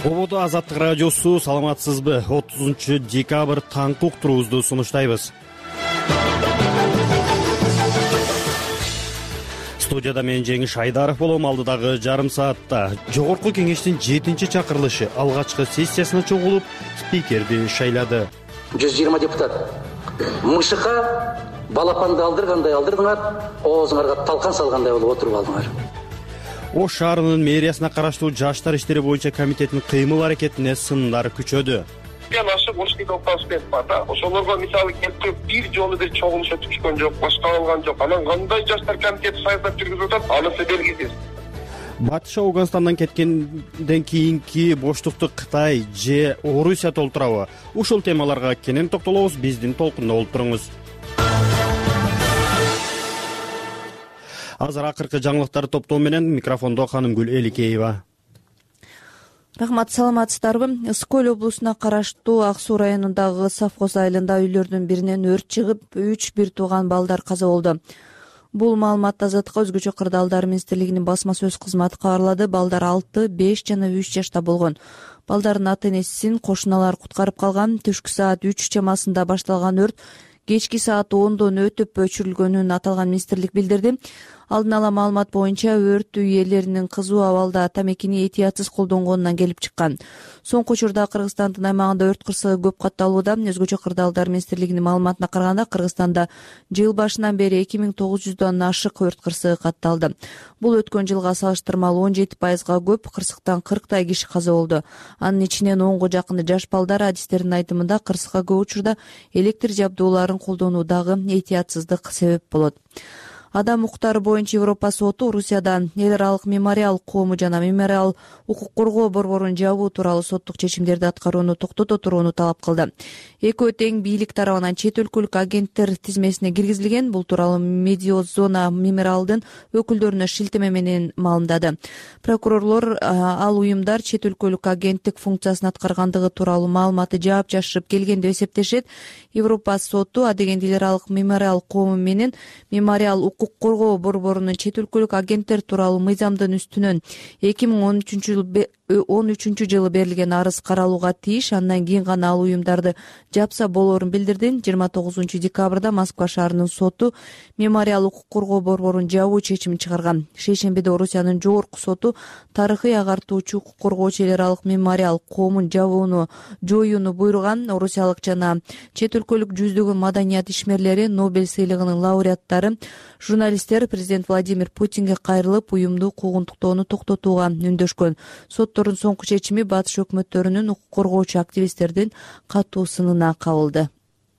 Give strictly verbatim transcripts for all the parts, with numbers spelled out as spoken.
Ободо Азаттык радиосу, саламатсызбы? отузунчу декабрь таңкы уктуруубузду сунуштайбыз. Студияда мен Жеңиш Айдаров болом. Алдыдагы жарым саатта Жогорку кеңештин жетинчи чакырылышы алгачкы сессиясына чогулуп, спикерди шайлады. жүз жыйырма депутат. Мышыкка балапанды алдыргандай алдырдыңар, оозуңарга талкан салгандай болуп отуруп алдыңар. Ош шаарынын мэриясына караштуу жаштар иштери боюнча комитеттин кыймыл аракетине сындар күчөдү. Ашып ушкийде октосбек бар да. Ошолорго мисалы келип бир жолу бир чогулуш өткүзгөн жок, башка алган жок. Анан кандай жаштар комитети саясат жүргүзүп атат, анысы белгисиз. Батыш Ауганстандан кеткенден кийинки боштукту Кытай же Орусия толтурабы? Ушул темаларга кенен токтолобуз. Биздин толкунда болуп туруңуз. Азыр акыркы жаңылыктарды топтоо менен микрофондо Ханымгүл Эликеева. Рахмат, саламатсыздарбы? Ысык-Көл облусуна караштуу Ак Суу районундагы совхоз айылында үйлөрдүн биринен өрт чыгып, үч бир тууган балдар каза болду. Бул маалыматты Азаттыкка Өзгөчө кырдаалдар министрлигинин басма сөз кызматы кабарлады. Балдар алты, беш жана үч жашта болгон. Балдардын ата-энесин кошуналар куткарып калган. Түшкү саат үч чамасында башталган өрт кечки саат ондон өтүп өчүрүлгөнүн аталган министрлик билдирди. Алдын ала маалымат боюнча өрт үй ээлеринин кызуу абалда тамекини этиятсыз колдонгонунан келип чыккан. Соңку учурда Кыргызстандын аймагында өрт кырсыгы көп катталууда. Өзгөчө кырдаалдар министрлигинин маалыматына караганда, Кыргызстанда жыл башынан бери эки миң тогуз жүздөн ашык өрт кырсыгы катталды. Бул өткөн жылга салыштырмалуу он жети пайызга көп. Кырсыктан кырктай киши каза болду. Анын ичинен онго жакыны жаш балдар. Адистердин айтымында, кырсыкка көп учурда электр жабдууларын колдонуу дагы этиятсыздык себеп болот. Адам укуктары боюнча Европа соту Орусиядан эл аралык мемориал коому жана мемориал укук коргоо борборун жабуу тууралуу соттук чечимдерди аткарууну токтото турууну талап кылды. Экөө тең бийлик тарабынан чет өлкөлүк агенттер тизмесине киргизилген. Бул тууралуу Медиозона мемориалдын өкүлдөрүнө шилтеме менен маалымдады. Прокурорлор ал уюмдар чет өлкөлүк агенттик функциясын аткаргандыгы тууралуу маалыматты жаап жашырып келген деп эсептешет. Европа соту адегенде эл аралык мемориал коому менен мемориал укук коргоо борборунун чет өлкөлүк агенттер тууралуу мыйзамдын үстүнөн эки миң он үчүнчү жылы он үчүнчү жылы берилген арыз каралууга тийиш. Андан кийин гана ал уюмдарды жапса болоорун билдирди. жыйырма тогузунчу декабрда Москва шаарынын соту мемориал укук коргоо борборун жабуу чечимин чыгарган. Шейшембиде Орусиянын жогорку соту тарыхый агартуучу укук коргоочу эл аралык мемориал коомун жабууну жоюуну буйруган. Орусиялык жана чет өлкөлүк жүздөгөн маданият ишмерлери, Нобель сыйлыгынын лауреаттары, журналисттер президент Владимир Путинге кайрылып, уюмду куугунтуктоону токтотууга үндөшкөн. Соттордун соңку чечими батыш өкмөттөрүнүн укук коргоочу активисттердин катуу сынына кабылды.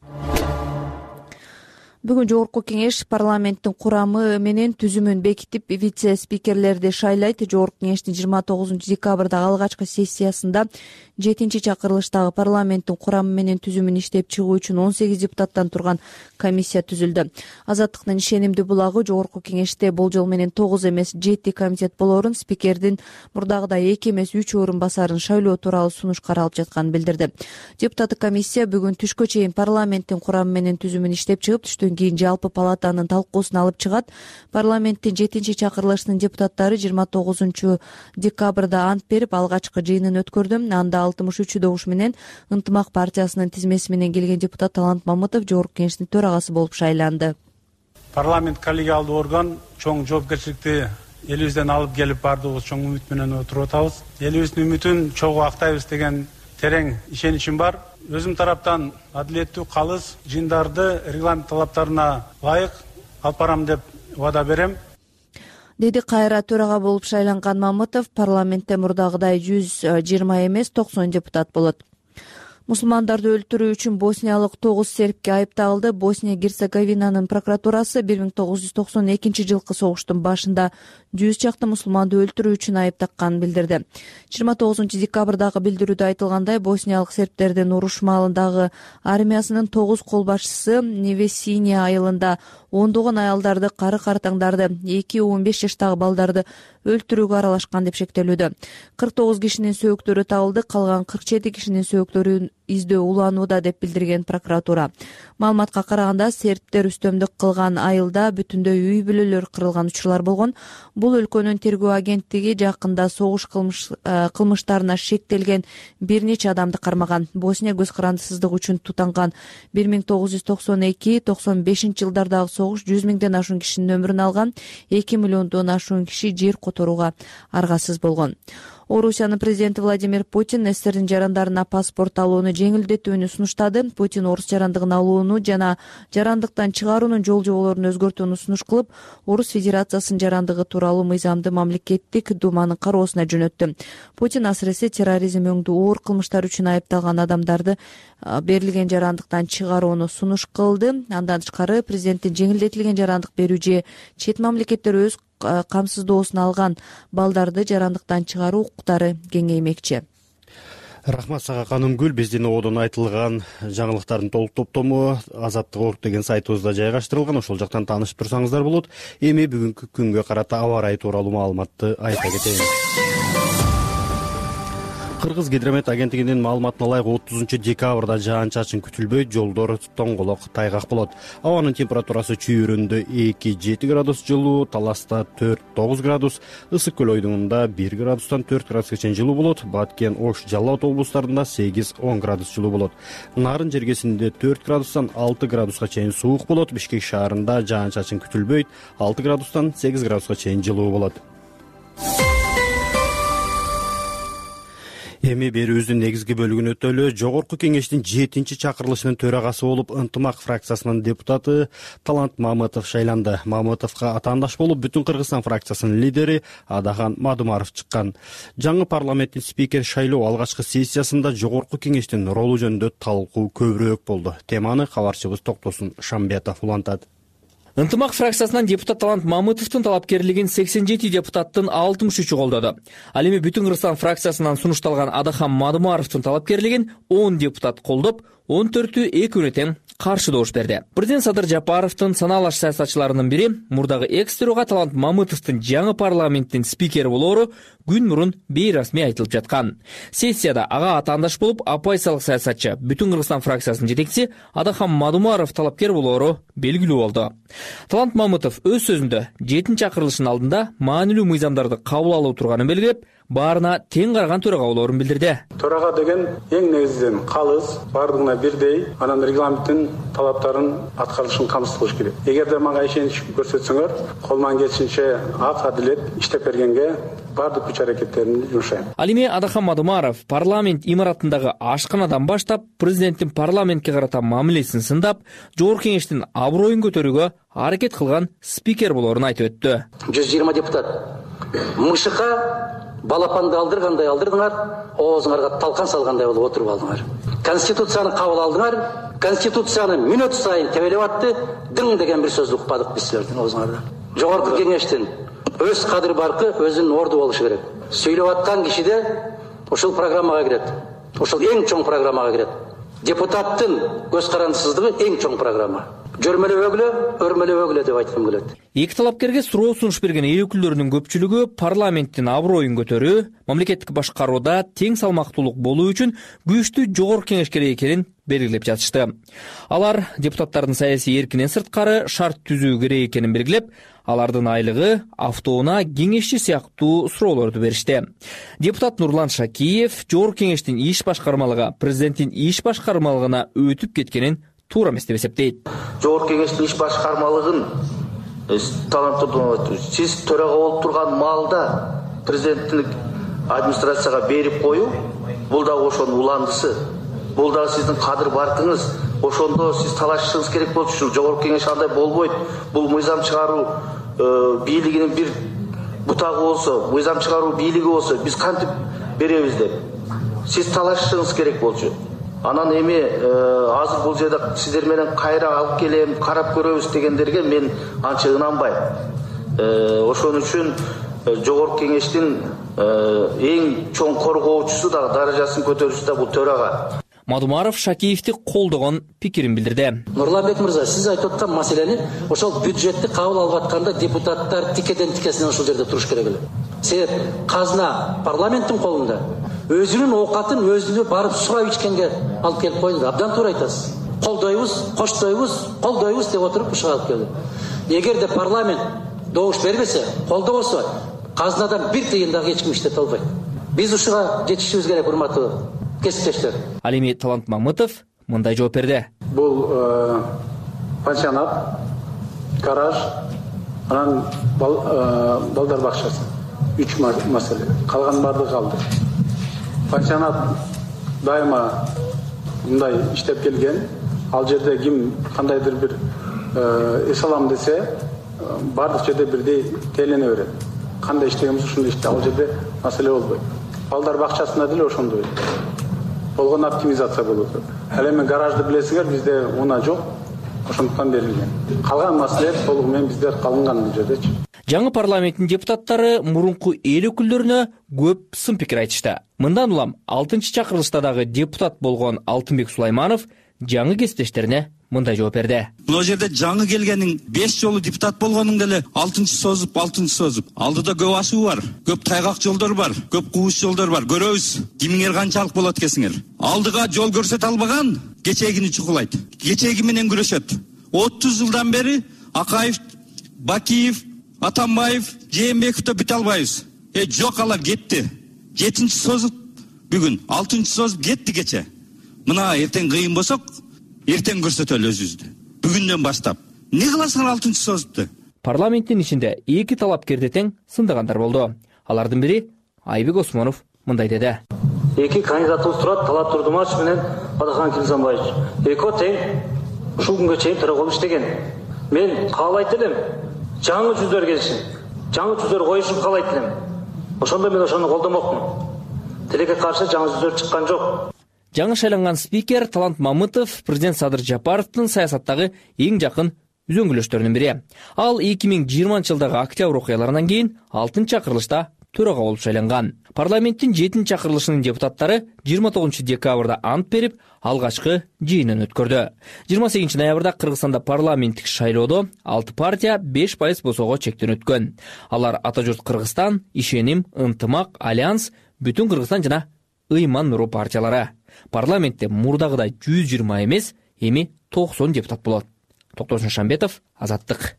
Бүгүн Жогорку кеңеш парламенттин курамы менен түзүмүн бекитип, вице-спикерлерди шайлайт. Жогорку кеңештин жыйырма тогузунчу декабрдагы алгачкы сессиясында жетинчи чакырылыштагы парламенттин курамы менен түзүмүн иштеп чыгуу үчүн он сегиз депутаттан турган комиссия түзүлдү. Азаттыктын ишенимдүү булагы Жогорку кеңеште болжол менен тогуз эмес жети комитет болоорун, спикердин мурдагыдай эки эмес үч орун басарын шайлоо тууралуу сунуш каралып жатканын билдирди. Депутаттык комиссия бүгүн түшкө чейин парламенттин курамы менен түзүмүн иштеп чыгып, түштөн кийин жалпы палатанын талкуусуна алып чыгат. Парламенттин жетинчи чакырылышынын депутаттары жыйырма тогузунчу декабрда ант берип, алгачкы жыйынын өткөрдү. Анда алтымыш үч добуш менен Ынтымак партиясынын тизмеси менен келген депутат Талант Мамытов Жогорку кеңештин төрагасы болуп шайланды. Парламент коллегиалдуу орган чоң жоопкерчиликти элибизден алып келип бардыгыбыз чоң үмүт менен отуруп атабыз. Элибиздин үмүтүн чогуу актайбыз деген терең ишеничим бар. Өзүм тараптан адилеттүү, калыс жыйындарды регламент талаптарына ылайык алып барам деп убада берем, деди кайра төрага болуп шайланган Мамытов. Парламентте мурдагыдай жүз жыйырма эмес токсон депутат болот. Мусулмандарды өлтүрүү үчүн босниялык тогуз сербке айыпталды. Босния-Герцеговинанын прокуратурасы бир миң тогуз жүз токсон экинчи жылкы согуштун башында жүз чакты мусулманды өлтүрүү үчүн айыптакканын билдирди. жыйырма тогузунчу декабрдагы билдирүүдө айтылгандай, босниялык сербтердин уруш маалындагы армиясынын тогуз кол башчысы Невесиния айылында ондогон аялдарды, кары картаңдарды, эки он беш жаштагы балдарды өлтүрүүгө аралашкан деп шектелүүдө. кырк тогуз кишинин сөөктөрү табылды, калган кырк жети кишинин сөөктөрүн издөө уланууда деп билдирген прокуратура. Маалыматка караганда, сербтер үстөмдүк кылган айылда бүтүндөй үй бүлөлөр кырылган учурлар болгон. Бул өлкөнүн тергөө агенттиги жакында согуш кылмыш, кылмыштарына шектелген бир нече адамды кармаган. Босния көз карандысыздык үчүн тутанган бир миң тогуз жүз токсон эки токсон бешинчи жылдардагы согуш жүз миңден ашуун кишинин өмүрүн алган, эки миллиондон ашуун киши жер которууга аргасыз болгон. Орусиянын президенти Владимир Путин эстердин жарандарына паспорт алууну жеңилдетүүнү сунуштады. Путин орус жарандыгын алууну жана жарандыктан чыгаруунун жол жоболорун өзгөртүүнү сунуш кылып, Орус Федерациясынын жарандыгы тууралуу мыйзамды мамлекеттик думанын кароосуна жөнөттү. Путин асыресе терроризм өңдүү оор кылмыштар үчүн айыпталган адамдарды берилген жарандыктан чыгарууну сунуш кылды. Андан тышкары президенттин жеңилдетилген жарандык берүү же чет мамлекеттер өз камсыздоосуна алган балдарды жарандыктан чыгаруу укуктары кеңеймекчи. Рахмат сага Канымгүл. Биздин одон айтылган жаңылыктардын толук топтому Азаттык орг деген сайтыбызда жайгаштырылган. Ошол жактан таанышып турсаңыздар болот. Эми бүгүнкү күнгө карата аба ырайы тууралуу маалыматты айта кетейин. Кыргыз гидромет агенттигинин маалыматына ылайык отузунчу декабрда жаан-чачын күтүлбөйт, жолдор тоңголок, тайгак болот. Абанын температурасы чүйүрөндө эки жети градус жылуу, Таласта төрт тогуз градус, Ысык көл ойдуңунда бир градустан төрт градуска чейин жылуу болот. Баткен, Ош, Жалал Абад облустарында сегиз он градус жылуу болот. Нарын жергесинде төрт градустан алты градуска чейин суук болот. Бишкек шаарында жаан-чачын күтүлбөйт, алты градустан сегиз градуска чейин жылуу болот. Эми берүүбүздүн негизги бөлүгүнө өтөлү. Жогорку кеңештин жетинчи чакырылышынын төрагасы болуп, Ынтымак фракциясынын депутаты Талант Мамытов шайланды. Мамытовго атаандаш болуп, Бүтүн Кыргызстан фракциясынын лидери Адахан Мадумаров чыккан. Жаңы парламенттин спикер шайлоо алгачкы сессиясында жогорку кеңештин ролу жөнүндө талкуу көбүрөөк болду. Теманы кабарчыбыз Токтосун Шамбетов улантат. Ынтымак фракциясынан депутат Талант Мамытовдун талапкерлигин сексен жети депутаттын алтымыш үчү колдоду. Ал эми Бүтүн Кыргызстан фракциясынан сунушталган Адахан Мадумаровдун талапкерлигин он депутат колдоп, он төртү экөөнө тең каршы добуш берди. Президент Садыр Жапаровдун санаалаш саясатчыларынын бири мурдагы экс-төрага Талант Мамытовдун жаңы парламенттин спикери болоору күн мурун бейрасмий айтылып жаткан. Сессияда ага атаандаш болуп, оппозициялык саясатчы Бүтүн Кыргызстан фракциясынын жетекчиси Адахан Мадумаров талапкер болоору белгилүү болду. Талант Мамытов өз сөзүндө жетинчи чакырылыштын алдында маанилүү мыйзамдарды кабыл алуу турганын белгилеп, баарына тең караган төрага болоорун билдирди. Төрага деген эң негизинен калыс, бардыгына бирдей, анан регламенттин талаптарын аткарылышын камсыз кылыш керек. Эгерде мага ишенич көрсөтсөңөр, колуман келишинче ак адилет иштеп бергенге бардык күч аракеттеримди жумшайм. Ал эми Адахан Мадумаров парламент имаратындагы ашканадан баштап президенттин парламентке карата мамилесин сындап, жогорку кеңештин аброюн көтөрүүгө аракет кылган спикер болоорун айтып өттү. жүз жыйырма депутат мышыкка балапанды алдыргандай алдырдыңар, оозуңарга талкан салгандай болуп отуруп алдыңар. Конституцияны кабыл алдыңар, Конституцияны мүнөт сайын тебелеп атты, дың деген бир сөздү укпадык биз силердин оозуңардан. Жогорку кеңештин өз кадыр баркы өзүнүн орду болушу керек. Сүйлөп аткан кишиде ушул программага кирет. Ушул эң чоң программага кирет. Депутаттын көз карандысыздыгы эң чоң программа. Жөрмөлөбөгүлө, өрмөлөбөгүлө деп айткым келет. Эки талапкерге суроо сунуш берген эл өкүлдөрүнүн көпчүлүгү парламенттин аброюн көтөрүү, мамлекеттик башкарууда тең салмактуулук болуу үчүн күчтүү жогорку кеңеш керек экенин белгилеп жатышты. Алар депутаттардын саясий эркинен сырткары шарт түзүү керек экенин белгилеп, алардын айлыгы, автоунаа, кеңешчи сыяктуу суроолорду беришти. Депутат Нурлан Шакиев жогорку кеңештин иш башкармалыгы президенттин иш башкармалыгына өтүп кеткенин туура эмес деп эсептейт. Жогорку кеңештин иш башкармалыгын таланттуу сиз төрага болуп турган маалда президенттик администрацияга берип коюу, бул дагы ошонун уландысы. Бул дагы сиздин кадыр баркыңыз. Ошондо сиз талашышыңыз керек болчу. Ушул жогорку кеңеш андай болбойт. Бул мыйзам чыгаруу бийлигинин бир бутагы болсо, мыйзам чыгаруу бийлиги болсо, биз кантип беребиз деп. Сиз талашышыңыз керек болчу. Анан эми азыр бул жерде сиздер менен кайра алып келем, карап көрөбүз дегендерге мен анча ынанбайм. Ошон үчүн жогорку кеңештин эң чоң коргоочусу да даражасын көтөрүүчүсү да бул төрага. Мадумаров Шакиевди колдогон пикирин билдирди. Нурланбек мырза, сиз айтып аткан маселени ошол бюджетти кабыл алып атканда депутаттар тикеден тикесинен ошол жерде туруш керек эле. Себеп казына парламенттин колунда. Өзүнүн оокатын өзүнө барып сурап ичкенге алып келип койду. Абдан туура айтасыз. Колдойбуз, коштойбуз, колдойбуз деп отуруп ушуга алып келди. Эгерде парламент добуш бербесе, колдобосо, казынадан бир тыйын дагы эч ким иштете албайт. Биз ушуга жетишибиз керек, урматтуу кесиптештер. Ал эми Талант Мамытов мындай жооп берди. Бул пансионат, гараж, анан балдар бакчасы. Үч маселе. Калган бардыгы калды. Пансионат дайыма мындай иштеп келген. Ал жерде ким кандайдыр бир эс алам десе, бардык жерде бирдей телене берет. Кандай иштегенбиз ушундай иште, ал жерде маселе болбойт. Балдар бакчасында деле ошондой. Болгон оптимизация болот. Ал эми гаражды билесиңер, бизде уна жок. Ошондуктан берилген. Калган маселе толугу менен биздер калынган бул жердечи. Жаңы парламенттин депутаттары мурунку эл өкүлдөрүнө көп сын пикир айтышты. Мындан улам алтынчы чакырылышта дагы депутат болгон Алтынбек Сулайманов жаңы кесиптештерине мындай жооп берди. Бул жерде жаңы келгениң беш жолу депутат болгонуң деле алтынчы созуп, алтынчы созуп. Алдыда көп ашуу бар, көп тайгак жолдор бар, көп кууш жолдор бар. Көрөбүз, кимиңер канчалык болот экенсиңер. Алдыга жол көрсөтө албаган кечегини чукулайт. Кечеги менен күрөшөт. отуз жылдан бери Акаев, Бакиев, Атамбаев, Жээнбековдо бүтө албайбыз. Э жок, алар кетти. жетинчи созуп бүгүн, алтынчы созуп кетти кече. Мына эртең кыйын болсок, эртең көрсөтөлү өзүбүздү. Бүгүндөн баштап. Не кыласыңар алтынчы созупту? Парламенттин ичинде эки талапкерди тең сындагандар болду. Алардын бири Айбек Осмонов мындай деди. Эки кандидатыбыз турат, Талат Турдумаш менен Адахан Килзамбаевич. Экөө тең ушул күнгө чейин төрөгөн иштеген. Мен каалайт элем, жаңы жүздөр келсин. Жаңы жүздөр коюшун каалайт элем. Ошондо мен ошону колдомокмун. Тилекке каршы жаңы жүздөр чыккан жок. Жаңы шайланган спикер Талант Мамытов президент Садыр Жапаровдун саясаттагы эң жакын үзөңгүлөштөрүнүн бири. Ал эки миң жыйырманчы жылдагы октябрь окуяларынан кийин алтынчы чакырылышта төрага болуп шайланган. Парламенттин жетинчи чакырылышынын депутаттары жыйырма тогузунчу декабрда ант берип, алгачкы жыйынын өткөрдү. жыйырма сегизинчи ноябрда Кыргызстанда парламенттик шайлоодо алты партия беш пайыз босоого чектен өткөн. Алар Ата журт Кыргызстан, Ишеним, Ынтымак, Альянс, Бүтүн Кыргызстан жана Ыйман Нуру партиялары. Парламентте мурдагыдай жүз жыйырма эмес, эми токсон депутат болот. Токтосун Шамбетов, Азаттык.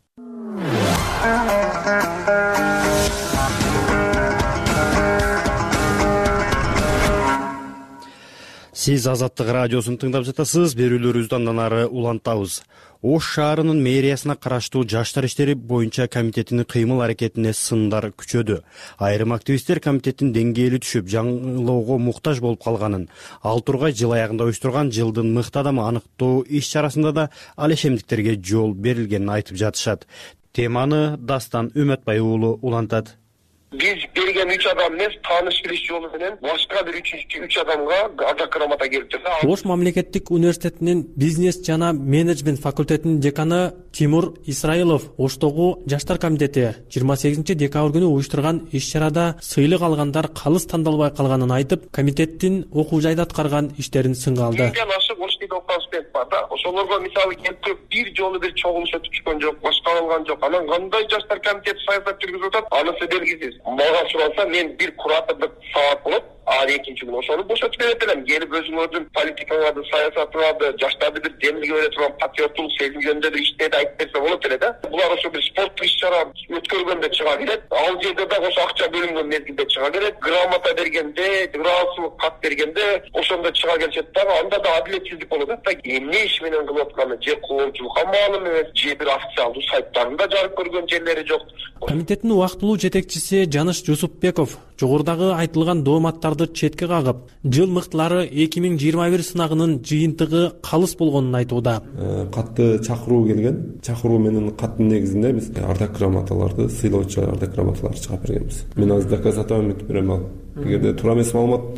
Сиз Азаттык радиосун тыңдап жатасыз. Берүүлөрүбүздү андан ары улантабыз. Ош шаарынын мэриясына караштуу жаштар иштери боюнча комитетинин кыймыл аракетине сындар күчөдү. Айрым активисттер комитеттин деңгээли түшүп, жаңылоого муктаж болуп калганын, ал тургай жыл аягында уюштурган жылдын мыкты адамы аныктоо иш чарасында да алешемдиктерге жол берилгенин айтып жатышат. Теманы Дастан Үмөтбай уулу улантат. Биз берген үч адам эмес, тааныш билиш жолу менен башка бир үч адамга ардак грамота келип жатат. Ош мамлекеттик университетинин бизнес жана менеджмент факультетинин деканы Тимур Исраилов Оштогу жаштар комитети жыйырма сегизинчи декабрь күнү уюштурган иш-чарада сыйлык алгандар калыс тандалбай калганын айтып, комитеттин окуу жайда аткарган иштерин сынга алды. Ошолорго мисалы келтирип бир жолу бир чогулуш өтүп чыккан жок, башка алган жок. Анан кандай жаштар комитети саясат жүргүзүп атат, анысы белгисиз. Мага суралса, мен бир куратордук саат болот, а экинчи күнү ошону бошотуп берет элем. Келип өзүңөрдүн политикаңарды, саясатыңарды, жаштарды бир демилге бере турган патриоттулук сезими жөнүндө бир иштерди айтып берсе болот эле да. Булар ошо бир спорттук иш-чара өткөргөндө чыга келет. Ал жерде да ошо акча бөлүнгөн мезгилде чыга келет. Грамота бергенде, ыраазычылык кат бергенде ошондо чыга келишет да. Анда да адилетсиздик болот да. Эмне иш менен кылып атканы же коомчулукка маалым эмес, же бир официалдуу сайттарында жарык көргөн жерлери жок. Комитеттин убактылуу жетекчиси Жаныш Жусупбеков жогорудагы айтылган дооматтарды четке кагып, жыл мыктылары эки миң жыйырма бир сынагынын жыйынтыгы калыс болгонун айтууда. Катты чакыруу келген. Чакыруу менен каттын негизинде биз ардак грамоталарды, сыйлоочу ардак грамоталарды чыгарып бергенбиз. Мен азыр доказательно үмүт берем ал. Эгерде туура эмес маалымат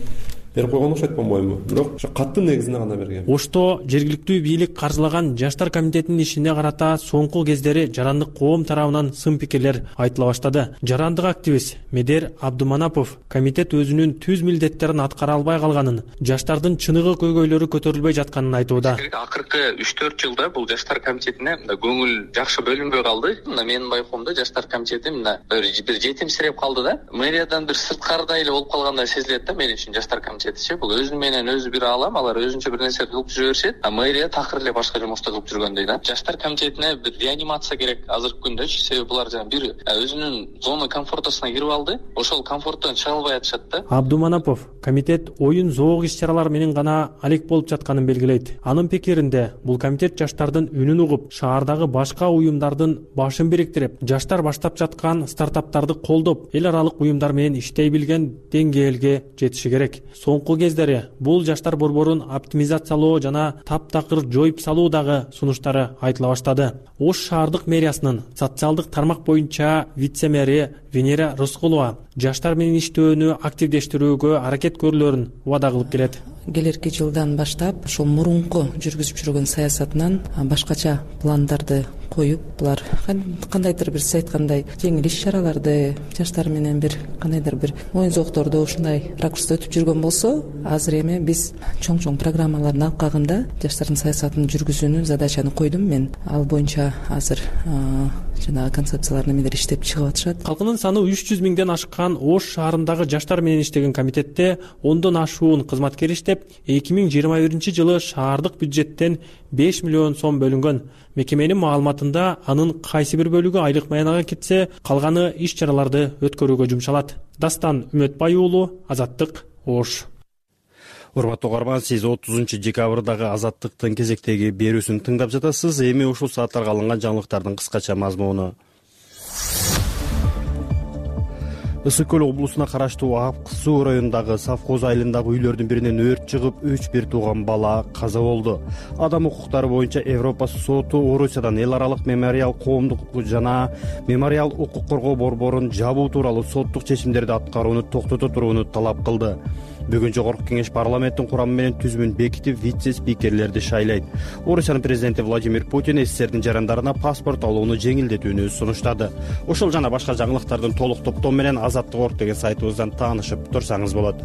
берип койгон окшойт по-моему, бирок ошо каттын негизинде гана берген. Ошто жергиликтүү бийлик каржылаган жаштар комитетинин ишине карата соңку кездери жарандык коом тарабынан сын пикирлер айтыла баштады. Жарандык активист Медер Абдуманапов комитет өзүнүн түз милдеттерин аткара албай калганын, жаштардын чыныгы көйгөйлөрү көтөрүлбөй жатканын айтууда. Акыркы үч төрт жылда бул жаштар комитетине көңүл жакшы бөлүнбөй калды. Менин байкоомдо жаштар комитети мына бир жетимсирип калды да. Мэриядан бир сырткарда эле болуп калгандай сезилет да мен үчүн жаштар комитетичи. Бул өзү менен өзү бир алам, алар өзүнчө бир нерсе кылып жүрө беришет, а мэрия такыр эле башка жумушту кылып жүргөндөй да. Жаштар комитетине бир реанимация керек азыркы күндө, себеби булар жана бир өзүнүн зона комфортосуна кирип алды. Ошол комфорттон чыга албай атышат да. Абдуманапов комитет оюн зоок иш-чаралар менен гана алек болуп жатканын белгилейт. Анын пикиринде бул комитет жаштардын үнүн угуп, шаардагы башка уюмдардын башын бириктирип, жаштар баштап жаткан стартаптарды колдоп, эл аралык уюмдар менен иштей билген деңгээлге жетиши керек. Соңку кездери бул жаштар борборун оптимизациялоо жана таптакыр жоюп салуудагы сунуштары айтыла баштады. Ош шаардык мэриясынын социалдык тармак боюнча вице-мэри Венера Рыскулова жаштар менен иштөөнү активдештирүүгө аракет көрүлөрүн убада кылып келет. Келерки жылдан баштап ошол мурунку жүргүзүп жүргөн саясатынан башкача пландарды коюп, булар кандайдыр бир сиз айткандай жеңил иш-чараларды жаштар менен бир кандайдыр бир оюн зоокторду ушундай ракурста өтүп жүргөн болсо, азыр эми биз чоң-чоң программалардын алкагында жаштардын саясатын жүргүзүүнү задачаны койдум мен. Ал боюнча азыр жанагы концепциялар немелер иштеп чыгып атышат. Калкынын саны үч жүз миңден ашкан Ош шаарындагы жаштар менен иштеген комитетте ондон ашуун кызматкер иштеп, эки миң жыйырма биринчи жылы шаардык бюджеттен беш миллион сом бөлүнгөн. Мекеменин маалыматында анын кайсы бир бөлүгү айлык маянага кетсе, калганы иш-чараларды өткөрүүгө жумшалат. Дастан Үмөтбай уулу, Азаттык, Ош. Урматтуу угарман, сиз отузунчу декабрдагы Азаттыктын кезектеги берүүсүн тыңдап жатасыз. Эми ушул сааттарга алынган жаңылыктардын кыскача мазмуну. Ысык көл облусуна караштуу Ак Суу районундагы совхоз айылындагы үйлөрдүн биринен өрт чыгып, үч бир тууган бала каза болду. Адам укуктары боюнча Европа соту Орусиядан эл аралык мемориал коомдук жана мемориал укук коргоо борборун жабуу тууралуу соттук чечимдерди аткарууну токтото турууну талап кылды. Бүгүн жогорку кеңеш парламенттин курамы менен түзүмүн бекитип, вице-спикерлерди шайлайт. Орусиянын президенти Владимир Путин СССРдин жарандарына паспорт алууну жеңилдетүүнү сунуштады. Ошол жана башка жаңылыктардын толук топтому менен Азаттык орг деген сайтыбыздан таанышып турсаңыз болот.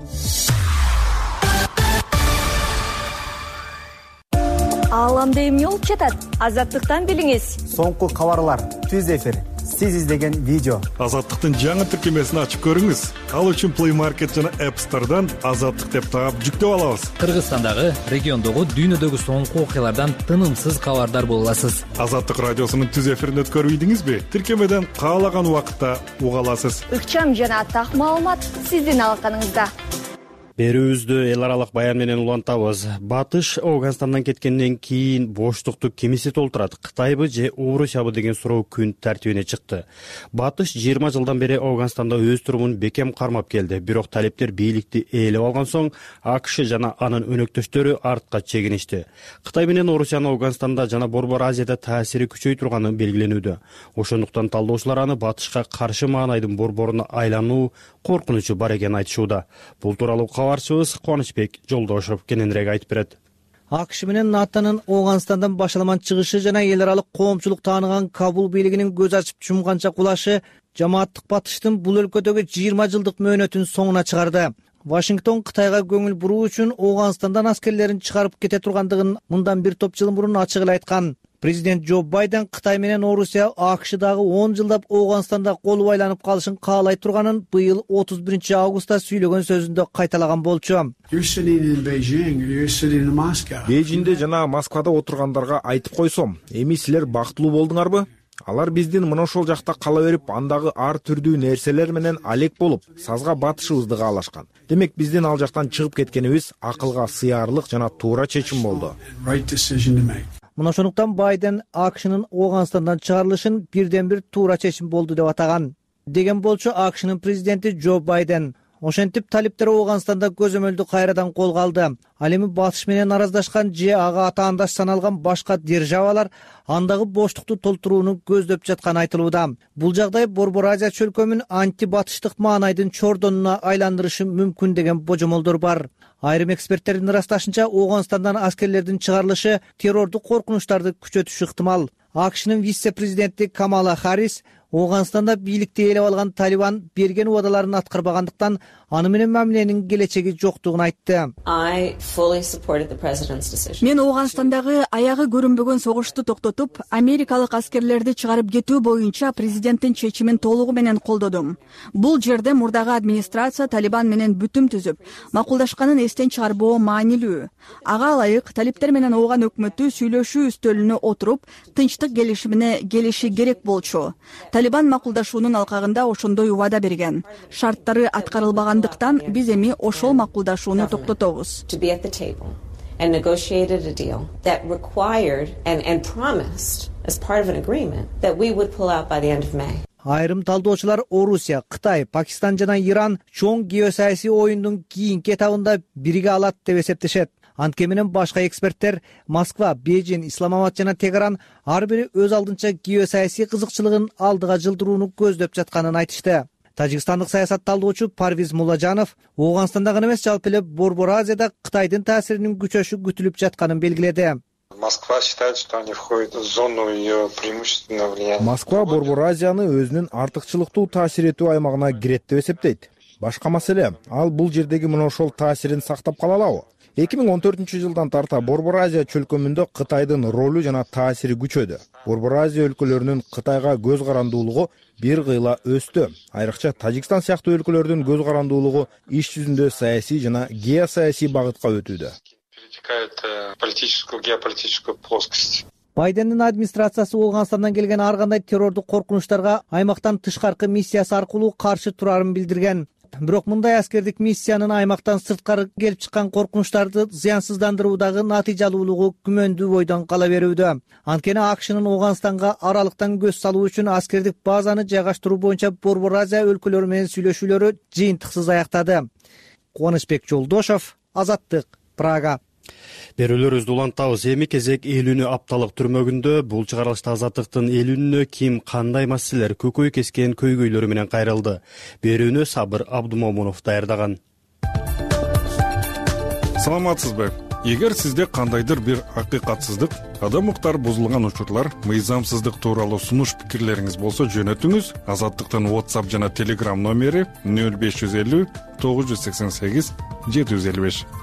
Ааламда эмне болуп жатат? Азаттыктан билиңиз. Соңку кабарлар, түз эфир, сиз издеген видео. Азаттыктын жаңы тиркемесин ачып көрүңүз. Ал үчүн Play Market жана App Store'дан Азаттык деп таап жүктөп алабыз. Кыргызстандагы, региондогу, дүйнөдөгү соңку окуялардан тынымсыз кабардар боло аласыз. Азаттык радиосунун түз эфирин өткөрүп ийдиңизби? Тиркемеден каалаган убакытта уга аласыз. Ыкчам жана так маалымат сиздин алаканыңызда. Берүүбүздү эл аралык баян менен улантабыз. Батыш Афганистандан кеткенден кийин боштукту кимиси толтурат? Кытайбы же Орусиябы деген суроо күн тартибине чыкты. Батыш жыйырма жылдан бери Афганистанда өз турумун бекем кармап келди. Бирок талептер бийликти ээлеп алган соң АКШ жана анын өнөктөштөрү артка чегиништи. Кытай менен Орусиянын Афганистанда жана Борбор Азияда таасири күчөй турганы белгиленүүдө. Ошондуктан талдоочулар аны батышка каршы маанайдын борборуна айлануу коркунучу бар экенин айтышууда. Бул тууралуу кабарчыбыз Кубанычбек Жолдошов кененирээк айтып берет. АКШ менен НАТОнун Афганистандан башаламан чыгышы жана эл аралык коомчулук тааныган Кабул бийлигинин көз ачып жумганча кулашы жамааттык батыштын бул өлкөдөгү жыйырма жылдык мөөнөтүн соңуна чыгарды. Вашингтон Кытайга көңүл буруу үчүн Афганистандан аскерлерин чыгарып кете тургандыгын мындан бир топ жыл мурун ачык эле айткан. Президент Джо Байден Кытай менен Орусия АКШдагы он жылдап Афганистанда колу байланып калышын каалай турганын быйыл отуз биринчи августта сүйлөгөн сөзүндө кайталаган болчу. Бейжиңде жана Москвада отургандарга айтып койсом, эми силер бактылуу болдуңарбы? Алар биздин мына ошол жакта кала берип, андагы ар түрдүү нерселер менен алек болуп, сазга батышыбызды каалашкан. Демек биздин ал жактан чыгып кеткенибиз акылга сыярлык жана туура чечим болду. Мына ошондуктан Байден АКШнын Афганистандан чыгарылышын бирден бир туура чечим болду деп атаган. Деген болчу АКШнын президенти Джо Байден. Ошентип талиптер Ооганстанда көзөмөлдү кайрадан колго алды. Ал эми батыш менен араздашкан же ага атаандаш саналган башка державалар андагы боштукту толтурууну көздөп жатканы айтылууда. Бул жагдай Борбор Азия чөлкөмүн антибатыштык маанайдын чордонуна айландырышы мүмкүн деген божомолдор бар. Айрым эксперттердин ырасташынча, Ооганстандан аскерлердин чыгарылышы террордук коркунучтарды күчөтүшү ыктымал. АКШнын вице-президенти Камала Харрис Ооганстанда бийликти ээлеп алган Талибан берген убадаларын аткарбагандыктан аны менен мамиленин келечеги жоктугун айтты. Мен Ооганстандагы аягы көрүнбөгөн согушту токтотуп, америкалык аскерлерди чыгарып кетүү боюнча президенттин чечимин толугу менен колдодум. Бул жерде мурдагы администрация Талибан менен бүтүм түзүп, макулдашканын эстен чыгарбоо маанилүү. Ага ылайык талиптер менен Ооган өкмөтү сүйлөшүү үстөлүнө отуруп, тынчтык келишимине келиши керек болчу. Талибан макулдашуунун алкагында ошондой убада берген. Шарттары аткарылбагандыктан биз эми ошол макулдашууну токтотобуз. And negotiated a deal that required and, and promised as part of an agreement that we would pull out by the end of May. Айрым талдоочулар Орусия, Кытай, Пакистан жана Иран чоң геосаясий оюндун кийинки этабында бириге алат деп эсептешет. Антке менен башка эксперттер Москва, Бейжин, Исламабад жана Тегеран ар бири өз алдынча геосаясий кызыкчылыгын алдыга жылдырууну көздөп жатканын айтышты. Тажикстандык саясат талдоочу Парвиз Мулажанов Ооганстанда гана эмес, жалпы эле Борбор Азияда Кытайдын таасиринин күчөшү күтүлүп жатканын белгиледи. Москва считает, что они входят в зону ее преимущественного влияния. Москва Борбор Азияны өзүнүн артыкчылыктуу таасир этүү аймагына кирет деп эсептейт. Башка маселе, ал бул жердеги мына ошол таасирин сактап кала алабы? эки миң он төртүнчү жылдан тарта Борбор Азия чөлкөмүндө Кытайдын ролу жана таасири күчөдү. Борбор Азия өлкөлөрүнүн Кытайга көз карандуулугу бир кыйла өстү. Айрыкча Тажикстан сыяктуу өлкөлөрдүн көз карандуулугу иш жүзүндө саясий жана геосаясий багытка өтүүдө. Перетекает политическую, геополитическую плоскость. Байдендин администрациясы Ооганстандан келген ар кандай террордук коркунучтарга аймактан тышкаркы миссиясы аркылуу каршы турарын билдирген. Бирок мындай аскердик миссиянын аймактан сырткары келип чыккан коркунучтарды зыянсыздандыруудагы натыйжалуулугу күмөндүү бойдон кала берүүдө. Анткени АКШнын Ооганстанга аралыктан көз салуу үчүн аскердик базаны жайгаштыруу боюнча Борбор Азия өлкөлөрү менен сүйлөшүүлөрү жыйынтыксыз аяктады. Кубанычбек Жолдошов, Азаттык, Прага. Берүүлөрүбүздү улантабыз. Эми кезек элүүнү апталык түрмөгүндө. Бул чыгарылышта Азаттыктын элүүнүнө ким кандай маселелер көкөй кескен көйгөйлөрү менен кайрылды. Берүүнү Сабыр Абдумомунов даярдаган. Саламатсызбы? Эгер сизде кандайдыр бир акыйкатсыздык, адам укуктары бузулган учурлар, мыйзамсыздык тууралуу сунуш пикирлериңиз болсо жөнөтүңүз. Азаттыктын WhatsApp жана Telegram номери нөл беш жүз элүү тогуз жүз сексен сегиз жети жүз элүү беш.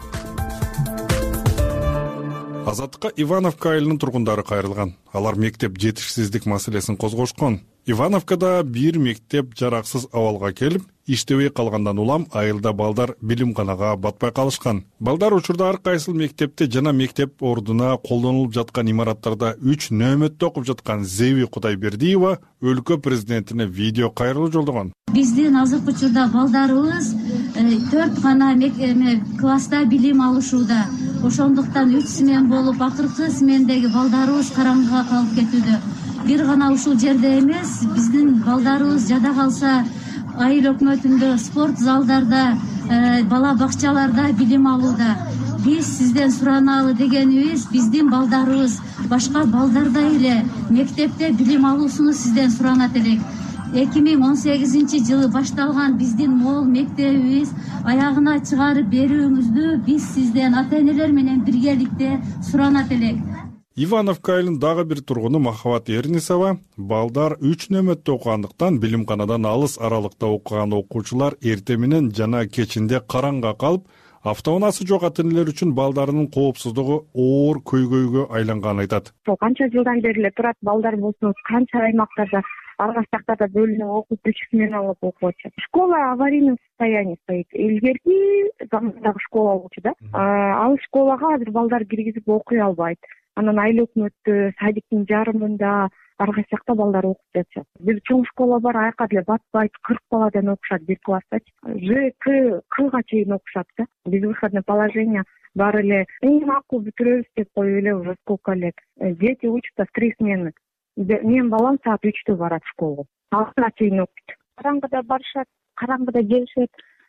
Азаттыкка Ивановка айылынын тургундары кайрылган. Алар мектеп жетишсиздик маселесин козгошкон. Ивановкада бир мектеп жараксыз абалга келип, иштебей калгандан улам айылда балдар билимканага батпай калышкан. Балдар учурда ар кайсыл мектепте жана мектеп ордуна колдонулуп жаткан имараттарда үч нөмөттө окуп жаткан Зеви Кудайбердиева өлкө президентине видео кайрылуу жолдогон. Биздин азыркы учурда балдарыбыз төрт гана класста билим алышууда. Ошондуктан үч смен болуп, акыркы смендеги балдарыбыз караңгыга калып кетүүдө. Бир гана ушул жерде эмес, биздин балдарыбыз жада калса айыл өкмөтүндө, спорт залдарда, бала бакчаларда билим алууда. Биз сизден сураналы дегенибиз, биздин балдарыбыз башка балдардай эле мектепте билим алуусуну сизден суранат элек. эки миң он сегизинчи жылы башталган биздин мол мектебибиз аягына чыгарып берүүңүздү биз сизден ата-энелер менен биргеликте суранат элек. Ивановка айылынын дагы бир тургуну Махабат Эрнисова балдар үч нөмөттө окугандыктан билимканадан алыс аралыкта окуган окуучулар эрте менен жана кечинде караңга калып, автоунаасы жок ата-энелер үчүн балдарынын коопсуздугу оор көйгөйгө айланганын айтат. Канча жылдан бери эле турат балдар болсо, канча аймактарда ар кайсы жактарда бөлүнүп окуп, үч смена алып окуп атышат. Школа аварийный состоянии стоит. Илгерки замандагы школа болчу да. Ал школага азыр балдар киргизип окуй албайт. Анан айыл өкмөттү садиктин жарымында ар кайсы жакта балдар окуп жатышат. Бир чоң школа бар, аяка деле батпайт, кырк баладан окушат бир класстачы. Ж Кга чейин окушат да. Биз выходное положение бар эле эң макул бүтүрөбүз деп коюп эле уже сколько лет. Дети учатся в три смены. Менин балам саат үчтө барат школага. Алтыга чейин окуйт. Караңгыда барышат, караңгыда келишет.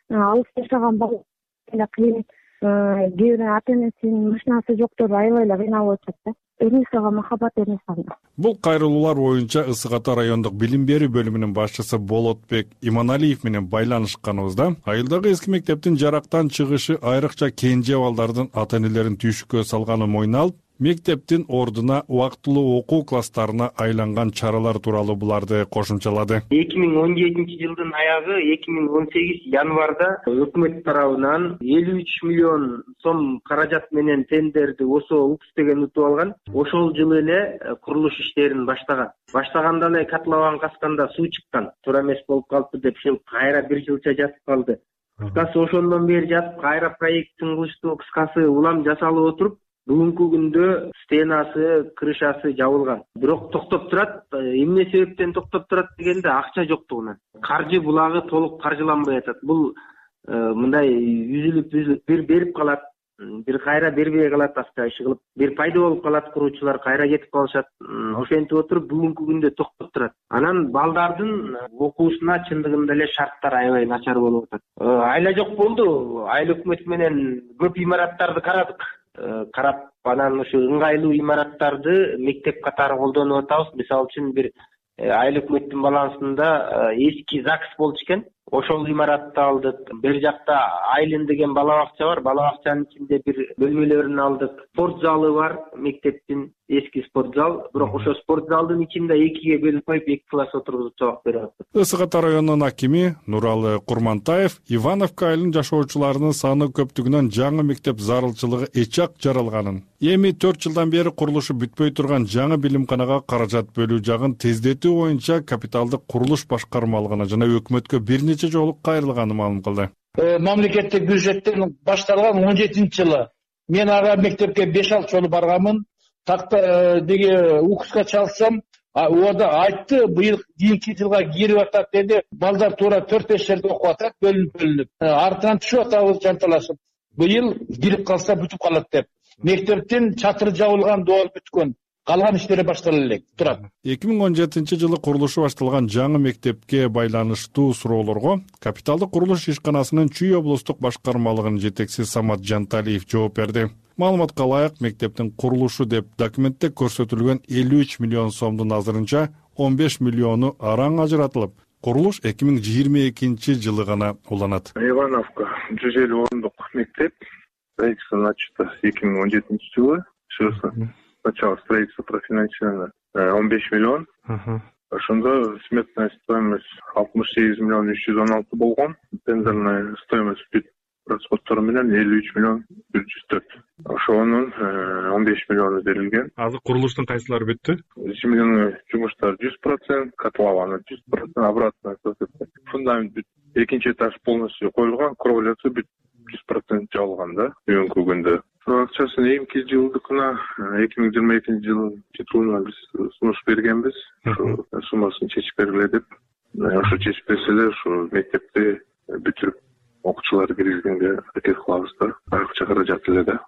алыс жашаган бала эле кыйын, кээ бир ата энесинин машинасы жоктору аябай эле кыйналып атат да. Эрнисага махаббат Эрнисага. Бул кайрылуулар боюнча Ысык Ата райондук билим берүү бөлүмүнүн башчысы Болотбек Иманалиев менен байланышканыбызда айылдагы эски мектептин жарактан чыгышы айрыкча кенже балдардын ата энелерин түйшүккө салганын мойнуна алып, мектептин ордуна убактылуу окуу класстарына айланган чаралар тууралуу буларды кошумчалады. эки миң он жетинчи жылдын аягы эки миң он сегиз январда өкмөт тарабынан элүү үч миллион сом каражат менен тендерди ОСО УКС деген утуп алган. Ошол жылы эле курулуш иштерин баштаган. Баштаганда эле котлован касканда суу чыккан. Туура эмес болуп калыптыр деп ушул кайра бир жылча жатып калды. Кыскасы ошондон бери жатып кайра проектин кылыштуу, кыскасы улам жасалып отуруп, бүгүнкү күндө стенасы, крышасы жабылган. Бирок токтоп турат. Эмне себептен токтоп турат дегенде акча жоктугунан. Каржы булагы толук каржыланбай атат. Бул мындай үзүлүп үзүлүп бир берип калат, бир кайра бербей калат, аска иши кылып, бир пайда болуп калат, куруучулар кайра кетип калышат. Ошентип отуруп бүгүнкү күндө токтоп турат. Анан балдардын окуусуна чындыгында эле шарттар аябай начар болуп атат. Айла жок болду. Айыл өкмөт менен көп имараттарды карадык. Карап, анан ушу ыңгайлуу имараттарды мектеп катары колдонуп атабыз. Мисалы үчүн бир айыл өкмөттүн балансында эски ЗАГС болчу экен. Ошол имаратты алдык. Бер жакта Айлин деген бала бакча бар. Бала бакчанын ичинде бир бөлмөлөрүн алдык. Спорт залы бар, мектептин эски спорт зал. Бирок ошо спорт залдын ичинде экиге бөлүп коюп, эки класс отургузуп сабак берип атат. Ысык Ата районунун акими Нуралы Курмантаев Ивановка айылынын жашоочуларынын саны көптүгүнөн жаңы мектеп зарылчылыгы эчак жаралганын, эми төрт жылдан бери курулушу бүтпөй турган жаңы билимканага каражат бөлүү жагын тездетүү боюнча капиталдык курулуш башкармалыгына жана өкмөткө бир нече жолу кайрылганын маалым кылды. Мамлекеттик бюджеттен башталган он жетинчи жылы мен ага мектепке беш алты жолу барганмын. Такта деге УКСка чалсам, ода айтты, быйыл кийинки жылга кирип атат деди. Балдар туура төрт беш жерде окуп атат, бөлүнүп-бөлүнүп. Артынан түшүп атабыз жанталашып. Быйыл кирип калса бүтүп калат деп. Мектептин чатыры жабылган, дуал бүткөн. Калган иштери баштала элек турат. эки миң он жетинчи жылы курулушу башталган жаңы мектепке байланыштуу суроолорго капиталдык курулуш ишканасынын Чүй облустук башкармалыгынын жетекчиси Самат Жанталиев жооп берди. Маалыматка ылайык, мектептин курулушу деп документте көрсөтүлгөн элүү үч миллион сомдун азырынча он беш миллиону араң ажыратылып, курулуш эки миң жыйырма экинчи жылы гана уланат. Ивановка жүз элүү ондук мектеп, строительство начато эки миң он жетинчи жылы. Сначала строительство профинансировано он беш миллион. Ошондо сметная стоимость алтымыш сегиз миллион үч жүз он алты болгон. Тендерная стоимость бүт расходтору менен элүү үч миллион бир жүз төрт. Ошонун он беш миллиону берилген. Азыр курулуштун кайсылары бүттү? Земляной жумуштар жүз процент, котлованы жүз процент, обратно. Фундамент бүт. Экинчи этаж полностью коюлган, кровлясы бүт жүз процент жабылган да бүгүнкү күндө. Акчасын эки жылдыкына эки миң жыйырма экинчи жылдын чечүүнө биз сунуш бергенбиз. Ошо суммасын чечип бергиле деп. Ошо чечип берселер, ошо мектепти бүтүрүп окуучулар киргизгенге аракет кылабыз да. Айрыкча каражат эле да.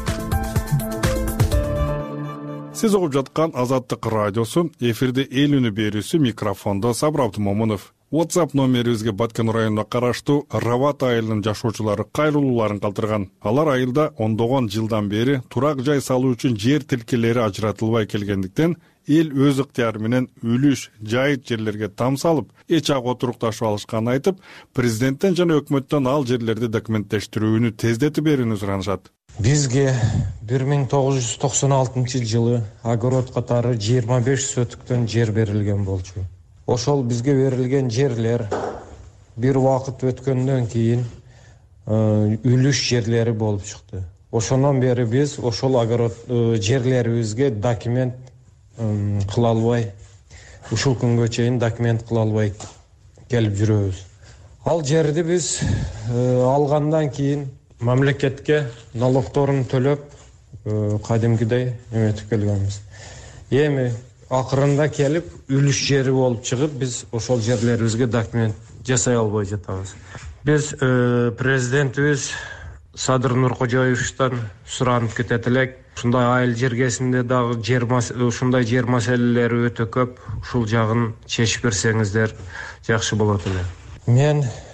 Сиз угуп жаткан Азаттык радиосу, эфирде эл үнү берүүсү, микрофондо Сабыр Абдымомунов. WhatsApp номерибизге Баткен районуна караштуу Рават айылынын жашоочулары кайрылууларын калтырган. Алар айылда ондогон жылдан бери турак жай салуу үчүн жер тилкелери ажыратылбай келгендиктен, эл өз ыктыяры менен үлүш, жайыт жерлерге там салып, эчак отурукташып алышканын айтып, президенттен жана өкмөттөн ал жерлерди документтештирүүнү тездетип берүүнү суранышат. Бизге бир миң тогуз жүз токсон алтынчы жылы огород катары жыйырма беш сотуктон жер берилген болчу. Ошол бизге берилген жерлер бир убакыт өткөндөн кийин үлүш жерлери болуп чыкты. Ошондон бери биз ошол огород жерлерибизге документ кыла албай, ушул күнгө чейин документ кыла албай келип жүрөбүз. Ал жерди биз алгандан кийин мамлекетке налогторун төлөп, кадимкидей эметип келгенбиз. Эми акырында келип, үлүш жери болуп чыгып, биз ошол жерлерибизге документ жасай албай жатабыз. Биз президентибиз Садыр Нуркожоевичтан суранып кетет элек. Ушундай айыл жергесинде дагы жер ушундай жер маселелери өтө көп. Ушул жагын чечип берсеңиздер жакшы болот эле. Мен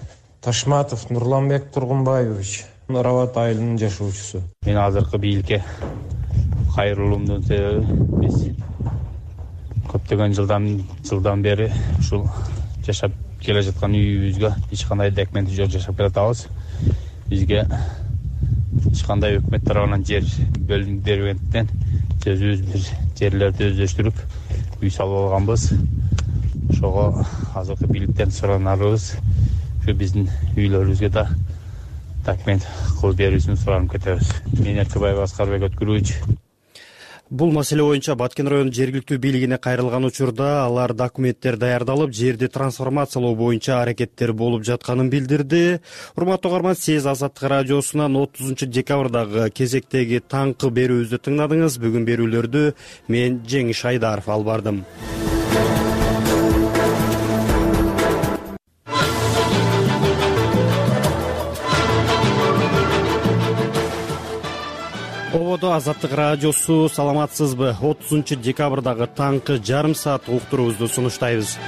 Ташматов Нурланбек Тургунбаевич, Рават айылынын жашоочусу. Мен азыркы бийликке кайрылуумдун себеби биз көптөгөн жылдан жылдан бери ушул жашап келе жаткан үйүбүзгө эч кандай документи жок жашап келатабыз. Бизге эч кандай өкмөт тарабынан жер бөлүнүп бербегендиктен өзүбүз бир жерлерди өздөштүрүп үй салып алганбыз. Ошого азыркы бийликтен суранарыбыз ушу биздин үйлөрүбүзгө да документ кылып берүүсүн суранып кетебиз. Мен Эркебаев Аскарбек Өткүрүүч. Бул маселе боюнча Баткен району жергиликтүү бийлигине кайрылган учурда алар документтер даярдалып, жерди трансформациялоо боюнча аракеттер болуп жатканын билдирди. Урматтуу угарман, сиз Азаттык радиосунан отузунчу декабрдагы кезектеги таңкы берүүбүздү тыңдадыңыз. Бүгүн берүүлөрдү мен Жеңиш Айдаров алып бардым. Ободо Азаттык радиосу, саламатсызбы? отузунчу декабрдагы таңкы жарым саат уктуруубузду сунуштайбыз.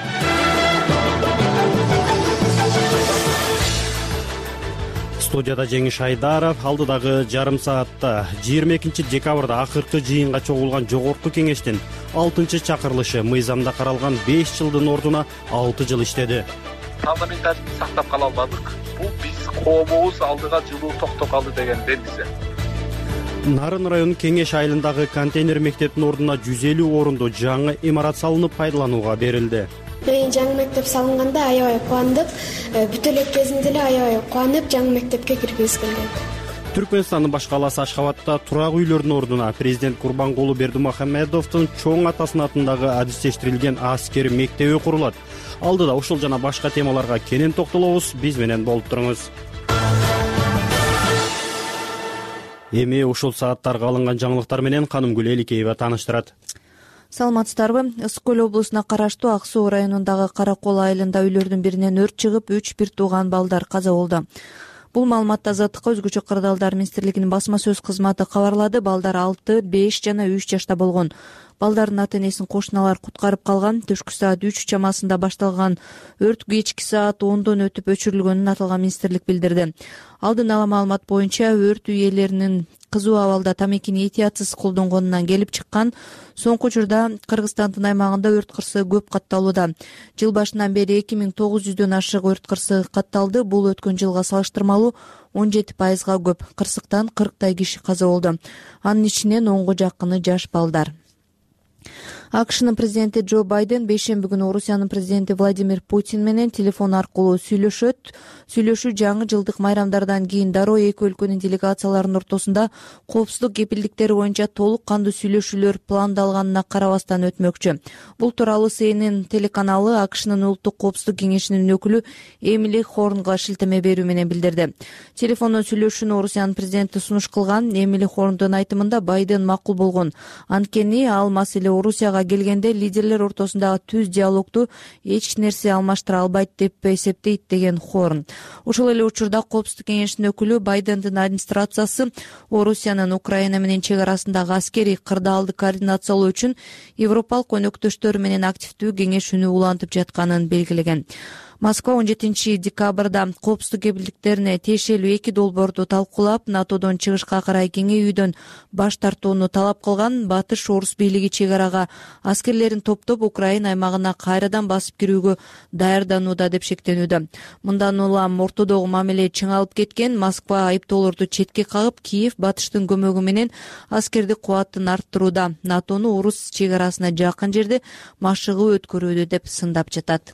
Студияда Жеңиш Айдаров. Алдыдагы жарым саатта жыйырма экинчи декабрда акыркы жыйынга чогулган жогорку кеңештин алтынчы чакырылышы мыйзамда каралган беш жылдын ордуна алты жыл иштеди. Фундаментализмди сактап кала албадык. Бул биз коомубуз алдыга жылуу токтоп калды деген белгиси. Нарын району Кеңеш айылындагы контейнер мектептин ордуна жүз элүү орунду жаңы имарат салынып пайдаланууга берилди. Мен жаңы мектеп салынганда аябай кубандык, бүт эле кезинде эле аябай кубанып жаңы мектепке киргибиз келген. Түркмөнстандын баш калаасы Ашхабадта турак үйлөрдүн ордуна президент Курбангулу Бердимухамедовдун чоң атасынын атындагы адистештирилген аскери мектеби курулат. Алдыда ушул жана башка темаларга кенен токтолобуз. Биз менен болуп туруңуз. Эми ушул сааттарга алынган жаңылыктар менен Канымгүл Эликеева тааныштырат. Саламатсыздарбы? Ысык көл облусуна караштуу Ак Суу районундагы Каракол айылында үйлөрдүн биринен өрт чыгып, үч бир тууган балдар каза болду. Бул маалыматты Азаттыкка өзгөчө кырдаалдар министрлигинин басма сөз кызматы кабарлады. Балдар алты, беш жана үч жашта болгон. Балдардын ата-энесин кошуналар куткарып калган. Түшкү саат үч чамасында башталган өрт кечки саат ондон өтүп өчүрүлгөнүн аталган министрлик билдирди. Алдын ала маалымат боюнча өрт үй ээлеринин кызуу абалда тамекини этиятсыз колдонгонунан келип чыккан. Соңку учурда Кыргызстандын аймагында өрт кырсыгы көп катталууда. Жыл башынан бери эки миң тогуз жүздөн ашык өрт кырсыгы катталды. Бул өткөн жылга салыштырмалуу он жети пайызга көп. Кырсыктан кырктай киши каза болду. Анын ичинен онго жакыны жаш балдар. АКШнын президенти Джо Байден бейшемби күнү Орусиянын президенти Владимир Путин менен телефон аркылуу сүйлөшөт. Сүйлөшүү жаңы жылдык майрамдардан кийин дароо эки өлкөнүн делегацияларынын ортосунда коопсуздук кепилдиктери боюнча толук кандуу сүйлөшүүлөр пландалганына карабастан өтмөкчү. Бул тууралуу Си Эн Эн телеканалы АКШнын улуттук коопсуздук кеңешинин өкүлү Эмили Хорнго шилтеме берүү менен билдирди. Телефондон сүйлөшүүнү Орусиянын президенти сунуш кылган. Эмили Хорндун айтымында Байден макул болгон. Анткени ал маселе Орусияга келгенде лидерлер ортосундагы түз диалогду эч нерсе алмаштыра албайт деп эсептейт деген Хорн. Ошол эле учурда коопсуздук кеңешинин өкүлү Байдендин администрациясы Орусиянын Украина менен чек арасындагы аскерий кырдаалды координациялоо үчүн европалык өнөктөштөрү менен активдүү кеңешүүнү улантып жатканын белгилеген. Москва он жетинчи декабрда коопсуздук кепилдиктерине тиешелүү эки долбоорду талкуулап, НАТОдон чыгышка карай кеңейүүдөн баш тартууну талап кылган. Батыш орус бийлиги чек арага аскерлерин топтоп Украина аймагына кайрадан басып кирүүгө даярданууда деп шектенүүдө. Мындан улам ортодогу мамиле чыңалып кеткен. Москва айыптоолорду четке кагып, Киев Батыштын көмөгү менен аскердик кубатын арттырууда, НАТОну орус чек арасына жакын жерде машыгуу өткөрүүдө деп сындап жатат.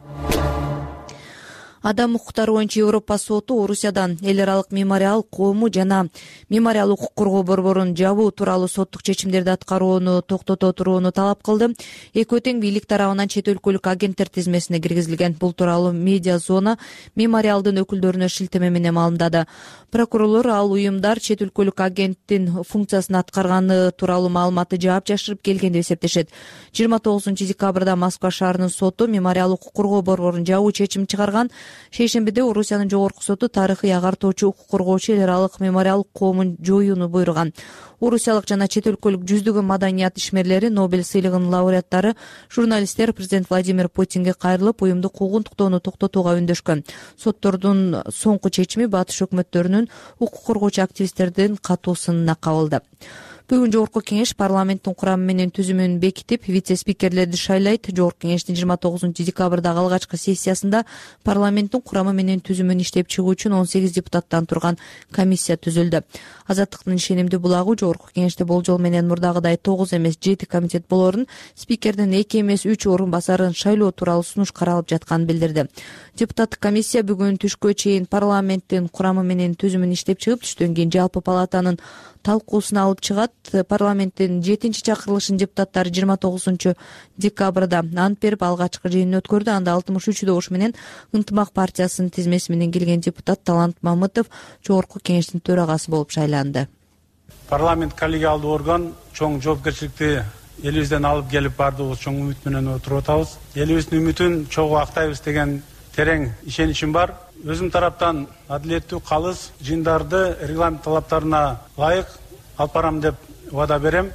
Адам укуктары боюнча Европа соту Орусиядан эл аралык мемориал коому жана мемориал укук коргоо борборун жабуу тууралуу соттук чечимдерди аткарууну токтото турууну талап кылды. Экөө тең бийлик тарабынан чет өлкөлүк агенттер тизмесине киргизилген. Бул тууралуу Медиа Зона мемориалдын өкүлдөрүнө шилтеме менен маалымдады. Прокурорлор ал уюмдар чет өлкөлүк агенттин функциясын аткарганы тууралуу маалыматты жаап жашырып келген деп эсептешет. жыйырма тогузунчу декабрда Москва шаарынын соту мемориал укук коргоо борборун жабуу чечим чыгарган. шейшембиде Орусиянын жогорку соту тарыхый агартуучу укук коргоочу эл аралык мемориал коомун жоюуну буйруган. Орусиялык жана чет өлкөлүк жүздөгөн маданият ишмерлери, Нобель сыйлыгынын лауреаттары, журналисттер президент Владимир Путинге кайрылып, уюмду куугунтуктоону токтотууга үндөшкөн. Соттордун соңку чечими батыш өкмөттөрүнүн укук коргоочу активисттердин катуу сынына кабылды. Бүгүн жогорку кеңеш парламенттин курамы менен түзүмүн бекитип, вице-спикерлерди шайлайт. Жогорку кеңештин жыйырма тогузунчу декабрдагы алгачкы сессиясында парламенттин курамы менен түзүмүн иштеп чыгуу үчүн он сегиз депутаттан турган комиссия түзүлдү. Азаттыктын ишенимдүү булагы жогорку кеңеште болжол менен мурдагыдай тогуз эмес жети комитет болорун, спикердин эки эмес үч орун басарын шайлоо тууралуу сунуш каралып жатканын билдирди. Депутаттык комиссия бүгүн түшкө чейин парламенттин курамы менен түзүмүн иштеп чыгып, түштөн кийин жалпы палатанын талкуусуна алып чыгат. Парламенттин жетинчи чакырылышынын депутаттары жыйырма тогузунчу декабрда ант берип алгачкы жыйынын өткөрдү. Анда алтымыш үч добуш менен Ынтымак партиясынын тизмеси менен келген депутат Талант Мамытов жогорку кеңештин төрагасы болуп шайланды. Парламент коллегиалдуу орган, чоң жоопкерчиликти элибизден алып келип бардыгыбыз чоң үмүт менен отуруп атабыз. Элибиздин үмүтүн чогуу актайбыз деген терең ишеничим бар. Өзүм тараптан адилеттүү, калыс жыйындарды регламент талаптарына ылайык алып барам деп убада берем,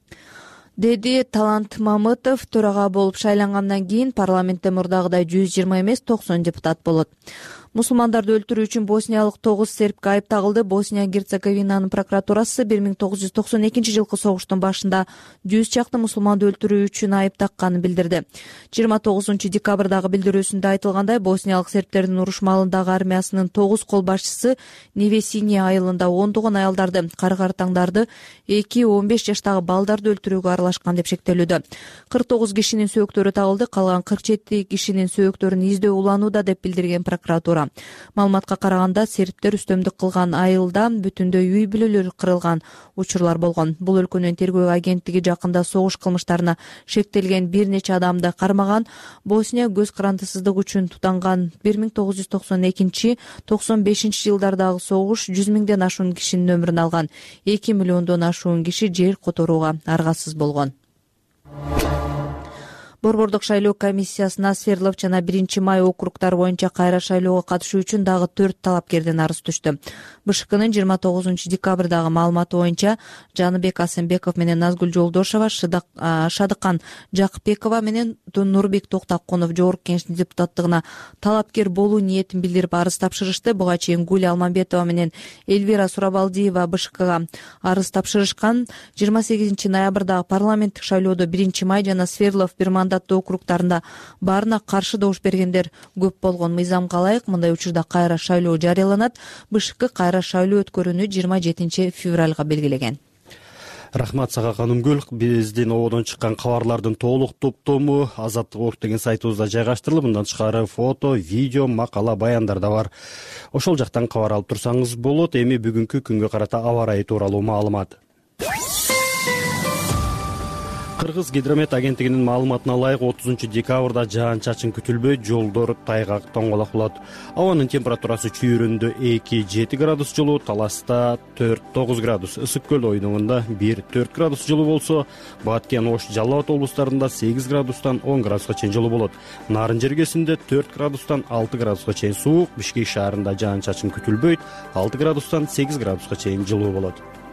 деди Талант Мамытов. Төрага болуп шайлангандан кийин парламентте мурдагыдай жүз жыйырма эмес токсон депутат болот. Мусулмандарды өлтүрүү үчүн босниялык тогуз сербке айып тагылды. Босния Герцеговинанын прокуратурасы бир миң тогуз жүз токсон экинчи жылкы согуштун башында жүз чакты мусулманды өлтүрүү үчүн айып такканын билдирди. жыйырма тогузунчу декабрдагы билдирүүсүндө айтылгандай, босниялык сербтердин уруш маалындагы армиясынын тогуз кол башчысы Невесиния айылында ондогон аялдарды, кары-картаңдарды, эки он беш жаштагы балдарды өлтүрүүгө аралашкан деп шектелүүдө. кырк тогуз кишинин сөөктөрү табылды, калган кырк жети кишинин сөөктөрүн издөө уланууда деп билдирген прокуратура. Маалыматка караганда, сербтер үстөмдүк кылган айылда бүтүндөй үй бүлөлөр кырылган учурлар болгон. Бул өлкөнүн тергөө агенттиги жакында согуш кылмыштарына шектелген бир нече адамды кармаган. Босния көз карандысыздык үчүн тутанган бир миң тогуз жүз токсон экинчи токсон бешинчи жылдардагы согуш жүз миңден ашуун кишинин өмүрүн алган. эки миллиондон ашуун киши жер которууга аргасыз болгон. Борбордук шайлоо комиссиясына Свердлов жана биринчи май округдары боюнча кайра шайлоого катышуу үчүн дагы төрт талапкерден арыз түштү. БШКнын жыйырма тогузунчу декабрдагы маалыматы боюнча Жаныбек Асенбеков менен Назгүл Жолдошова, Шадыккан Жакыпбекова менен Нурбек Токтакунов жогорку кеңештин депутаттыгына талапкер болуу ниетин билдирип арыз тапшырышты. Буга чейин Гүл Алмамбетова менен Эльвира Сурабалдиева БШКга арыз тапшырышкан. жыйырма сегизинчи ноябрдагы парламенттик шайлоодо биринчи май жана Свердлов бир мандаттуу округдарында баарына каршы добуш бергендер көп болгон. Мыйзамга ылайык мындай учурда кайра шайлоо жарыяланат. БШК кайра шайлоо өткөрүүнү жыйырма жетинчи февралга белгилеген. Рахмат сага Канымгүл. Биздин ободон чыккан кабарлардын толук топтому Азаттык орг деген сайтыбызда жайгаштырылып, мындан тышкары фото, видео, макала, баяндар да бар. Ошол жактан кабар алып турсаңыз болот. Эми бүгүнкү күнгө карата аба ырайы тууралуу маалымат. Кыргыз гидромет агенттигинин маалыматына ылайык отузунчу декабрда жаан-чачын күтүлбөй, жолдор тайгак, тоңголок болот. Абанын температурасы чүйүрөндө эки жети градус жылуу, Таласта төрт тогуз градус, Ысык көл ойдоңунда бир төрт градус жылуу болсо, Баткен, Ош, Жалал Абад облустарында сегиз градустан он градуска чейин жылуу болот. Нарын жергесинде төрт градустан алты градуска чейин суук, Бишкек шаарында жаан-чачын күтүлбөйт, алты градустан сегиз градуска чейин жылуу болот.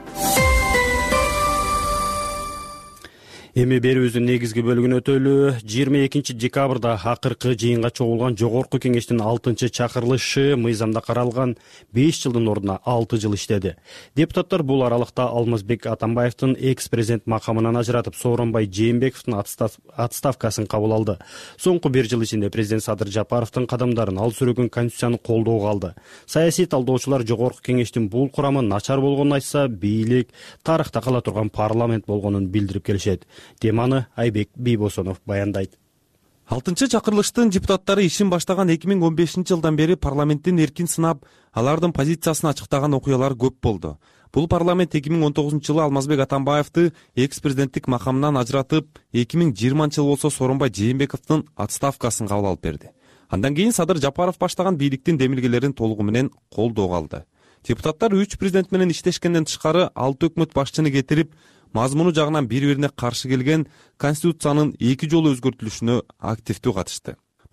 Эми берүүбүздүн негизги бөлүгүнө өтөлү. жыйырма экинчи декабрда акыркы жыйынга чогулган жогорку кеңештин алтынчы чакырылышы мыйзамда каралган беш жылдын ордуна алты жыл иштеди. Депутаттар бул аралыкта Алмазбек Атамбаевдин экс-президент макамынан ажыратып, Сооронбай Жээнбековдун отставкасын кабыл алды. Соңку бир жыл ичинде президент Садыр Жапаровдун кадамдарын ал сүрөгөн конституцияны колдоого алды. Саясий талдоочулар жогорку кеңештин бул курамы начар болгонун айтса, бийлик тарыхта кала турган парламент болгонун билдирип келишет. Теманы Айбек Бийбосонов баяндайт. алтынчы чакырылыштын депутаттары ишин баштаган эки миң он бешинчи жылдан бери парламенттин эркин сынап, алардын позициясын ачыктаган окуялар көп болду. Бул парламент эки миң он тогузунчу жылы Алмазбек Атамбаевди экс-президенттик макамынан ажыратып, эки миң жыйырманчы жыл болсо Сооронбай Жээнбековдун отставкасын кабыл алып берди. Андан кийин Садыр Жапаров баштаган бийликтин демилгелерин толугу менен колдоого алды. Депутаттар үч президент менен иштешкенден тышкары алты өкмөт башчыны кетирип, мазмуну жагынан бири-бирине каршы келген конституциянын эки жолу өзгөртүлүшүнө активдүү катышты.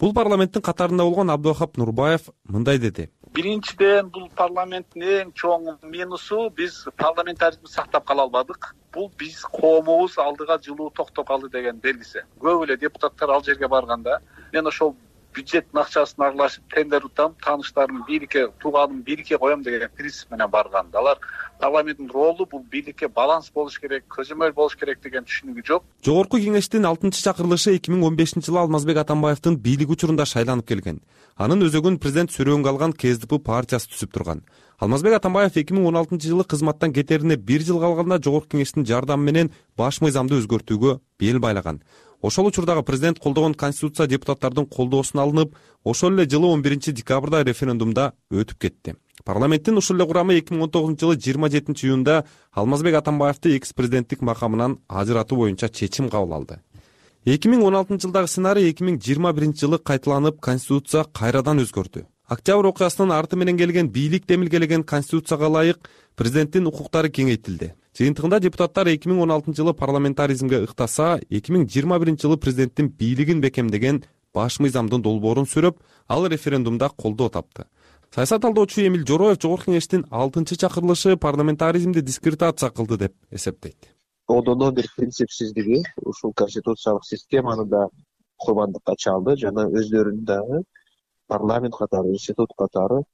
Бул парламенттин катарында болгон Абдывахап Нурбаев мындай деди. Биринчиден, бул парламенттин эң чоң минусу биз парламентаризмди сактап кала албадык. Бул биз коомубуз алдыга жылуу токтоп калды деген белгиси. Көп эле депутаттар ал жерге барганда мен ошол бюджеттин акчасын аралашып тендер утам, тааныштарымды бийликке, тууганымды бийликке коем деген принцип менен барганда, алар парламенттин ролу бул бийликке баланс болуш керек, көзөмөл болуш керек деген түшүнүгү жок. Жогорку кеңештин алтынчы чакырылышы эки миң он бешинчи жылы Алмазбек Атамбаевдин бийлик учурунда шайланып келген. Анын өзөгүн президент сүрөөнгө алган КСДП партиясы түзүп турган. Алмазбек Атамбаев эки миң он алтынчы жылы кызматтан кетерине бир жыл калганда жогорку кеңештин жардамы менен баш мыйзамды өзгөртүүгө бел байлаган. Ошол учурдагы президент колдогон конституция депутаттардын колдоосуна алынып, ошол эле жылы он биринчи декабрда референдумда өтүп кетти. Парламенттин ушул эле курамы эки миң он тогузунчу жылы жыйырма жетинчи июнда Алмазбек Атамбаевди экс-президенттик макамынан ажыратуу боюнча чечим кабыл алды. эки миң он алтынчы жылдагы сценарий эки миң жыйырма биринчи жылы кайталанып, конституция кайрадан өзгөрдү. Октябрь окуясынын арты менен келген бийлик демилгелеген конституцияга ылайык президенттин укуктары кеңейтилди. Жыйынтыгында депутаттар эки миң он алтынчы жылы парламентаризмге ыктаса, эки миң жыйырма биринчи жылы президенттин бийлигин бекемдеген баш мыйзамдын долбоорун сүрөп, ал референдумда колдоо тапты. Саясат талдоочу Эмил Жороев жогорку кеңештин алтынчы чакырылышы парламентаризмди дискредитация кылды деп эсептейт. Одондон бир принципсиздиги ушул конституциялык системаны да курбандыкка чалды жана өздөрүнүн дагы парламент катары, институт катары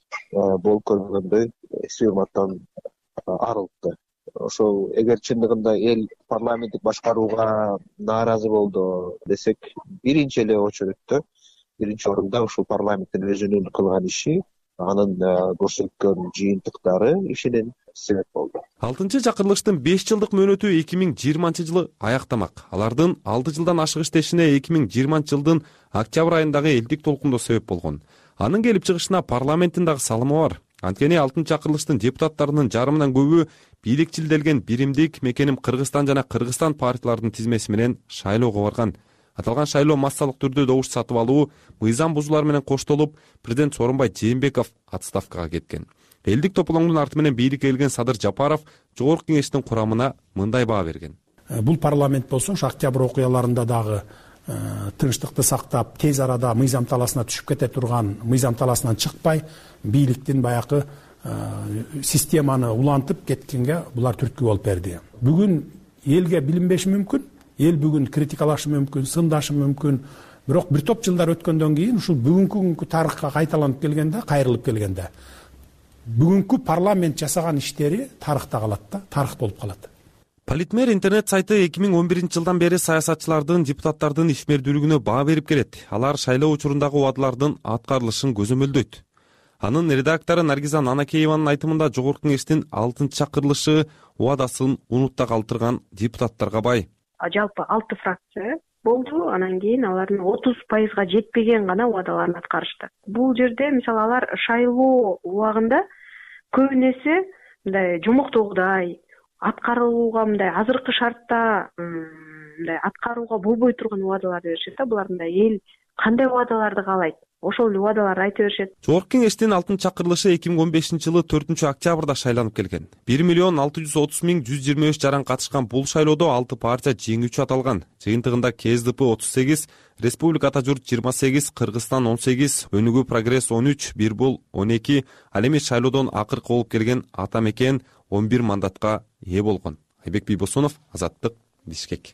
болуп көрбөгөндөй эс-урматтан арылтты. Ошол эгер чындыгында эл парламенттик башкарууга нааразы болду десек, биринчи эле очередте, биринчи орунда ушул парламенттин өзүнүн кылган иши, анын көрсөткөн жыйынтыктары ишинен себеп болду. Алтынчы чакырылыштын беш жылдык мөөнөтү эки миң жыйырманчы жылы аяктамак. Алардын алты жылдан ашык иштешине эки миң жыйырманчы жылдын октябрь айындагы элдик толкундоо себеп болгон. Анын келип чыгышына парламенттин дагы салымы бар. Анткени алтынчы чакырылыштын депутаттарынын жарымынан көбү бийликчилделген биримдик мекеним Кыргызстан жана Кыргызстан партияларынын тизмеси менен шайлоого барган. Аталган шайлоо массалык түрдө добуш сатып алуу, мыйзам бузуулар менен коштолуп, президент Сооронбай Жээнбеков отставкага кеткен. Элдик тополоңдун арты менен бийликке келген Садыр Жапаров жогорку кеңештин курамына мындай баа берген. Бул парламент болсун, октябрь окуяларында дагы тынчтыкты сактап, тез арада мыйзам таласына түшүп кете турган, мыйзам таласынан чыкпай, бийликтин баягы системаны улантып кеткенге булар түрткү болуп берди. Бүгүн элге билинбеши мүмкүн, эл бүгүн критикалашы мүмкүн, сындашы мүмкүн. Бирок бир топ жылдар өткөндөн кийин ушул бүгүнкү күнгү тарыхка кайталанып келгенде, кайрылып келгенде, бүгүнкү парламент жасаган иштери тарыхта калат да, тарых болуп калат. Политмер интернет сайты эки миң он биринчи жылдан бери саясатчылардын, депутаттардын ишмердүүлүгүнө баа берип келет. Алар шайлоо учурундагы убадалардын аткарылышын көзөмөлдөйт. Анын редактору Наргиза Нанакееванын айтымында жогорку кеңештин алтынчы чакырылышы убадасын унутта калтырган депутаттарга бай. Жалпы алты фракция болду, анан кийин алардын отуз пайызга жетпеген гана убадаларын аткарышты. Бул жерде мисалы алар шайлоо убагында көбүнесе мындай жумуктуугудай аткарууга мындай азыркы шартта мындай аткарууга болбой турган убадаларды беришет да. Булар мындай эл кандай убадаларды каалайт, ошол эле убадаларды айта беришет. Жогорку кеңештин алтынчы чакырылышы эки миң он бешинчи жылы төртүнчү октябрда шайланып келген. бир миллион алты жүз отуз миң жүз жыйырма үч жаран катышкан бул шайлоодо алты партия жеңүүчү аталган. Жыйынтыгында КСДП отуз сегиз, Республика Ата журт жыйырма сегиз, Кыргызстан он сегиз, Өнүгүү Прогресс он үч, Бир Бул он эки, ал эми шайлоодон акыркы болуп келген Ата Мекен он бир мандатка ээ болгон. Айбек Бийбосунов, Азаттык, Бишкек.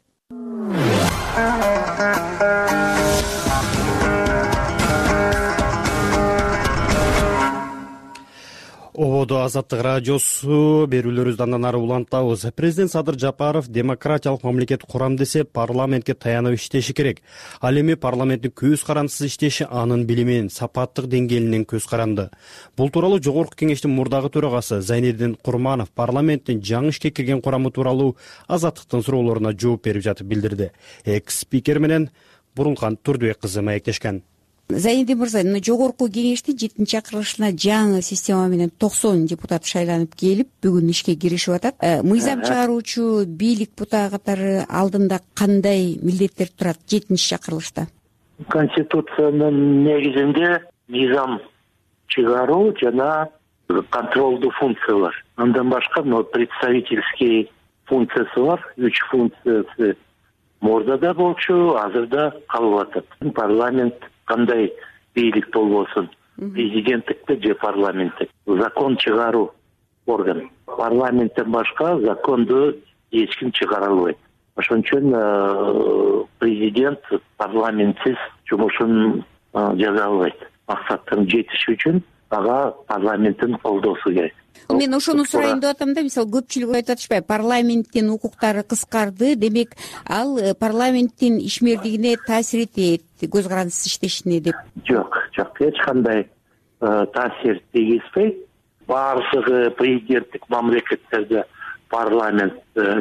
Ободо Азаттык радиосу берүүлөрүбүздү андан ары улантабыз. Президент Садыр Жапаров демократиялык мамлекет курам десе, парламентке таянып иштеши керек. Ал эми парламенттин көз карандысыз иштеши анын билиминин сапаттык деңгээлинен көз каранды. Бул тууралуу жогорку кеңештин мурдагы төрагасы Зайнеддин Курманов парламенттин жаңы ишке кирген курамы тууралуу Азаттыктын суроолоруна жооп берип жатып билдирди. Экс-спикер менен Бурулкан Турдубек кызы маектешкен. Зайнеддин мырза, жогорку кеңештин жетинчи чакырылышына жаңы система менен токсон депутат шайланып келип, бүгүн ишке киришип атат. Мыйзам чыгаруучу бийлик бута катары алдында кандай милдеттер турат жетинчи чакырылышта? Конституциянын негизинде мыйзам чыгаруу жана контролдуу функция бар. Андан башка но представительский функциясы бар. Үч функциясы мурда да болчу, азыр да калып атат. Парламент кандай бийлик болбосун, президенттикти же парламенттик, закон чыгаруу орган. Парламенттен башка законду эч ким чыгара албайт. Ошон үчүн президент парламентсиз жумушун жаса албайт. Максаттын жетиши үчүн ага парламенттин колдоосу керек. Мен ошону сурайын деп атам да, мисалы көпчүлүк айтып атышпайбы, парламенттин укуктары кыскарды, демек ал парламенттин ишмердигине таасир этет, көз карандысыз иштешине деп. Жок, жок, эч кандай таасир тийгизбейт. Баардыгы президенттик мамлекеттерде парламент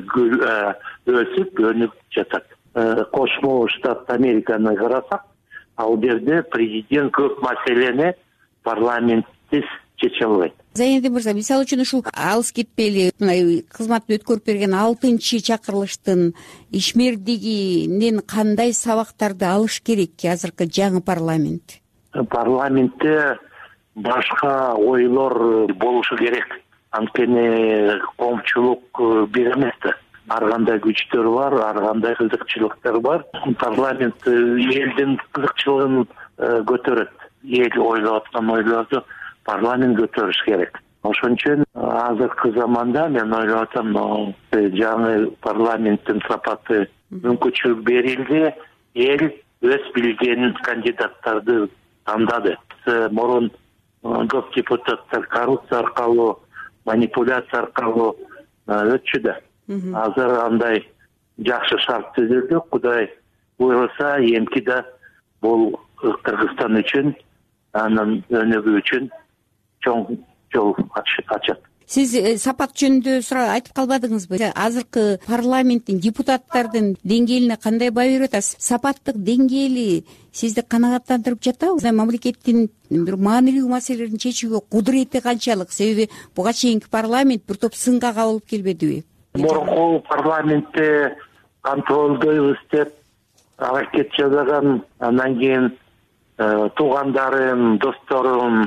өсүп, өнүп жатат. Кошмо Штат Американы карасак, ал жерде президент көп маселени парламентсиз чече албайт. Зайнедин мырза, мисалы үчүн ушул алыс кетпейли, кызматын өткөрүп берген алтынчы чакырылыштын ишмердигинен кандай сабактарды алыш керек азыркы жаңы парламент? Парламентте башка ойлор болушу керек. Анткени коомчулук бир эмес да. Ар кандай күчтөр бар, ар кандай кызыкчылыктар бар. Парламент элдин кызыкчылыгын көтөрөт. Эл ойлоп аткан ойлорду парламент көтөрүш керек. Ошон үчүн азыркы заманда мен ойлоп атам, жаңы парламенттин сапаты мүмкүнчүлүк берилди, эл өз билген кандидаттарды тандады. Мурун көп депутаттар коррупция аркылуу, манипуляция аркылуу өтчү да. Азыр андай жакшы шарт түзүлдү. Кудай буйруса, эмки да бул Кыргызстан үчүн, анын өнүгүү үчүн чоң жол ачат. Сиз сапат жөнүндө айтып калбадыңызбы? Азыркы парламенттин депутаттардын деңгээлине кандай баа берип атасыз? Сапаттык деңгээли сизди канагаттандырып жатабы? Мамлекеттин бир маанилүү маселелерин чечүүгө кудурети канчалык? Себеби буга чейинки парламент бир топ сынга кабылып келбедиби? Мурунку парламентте контролдойбуз деп аракет жасаган, андан кийин туугандарым, досторум,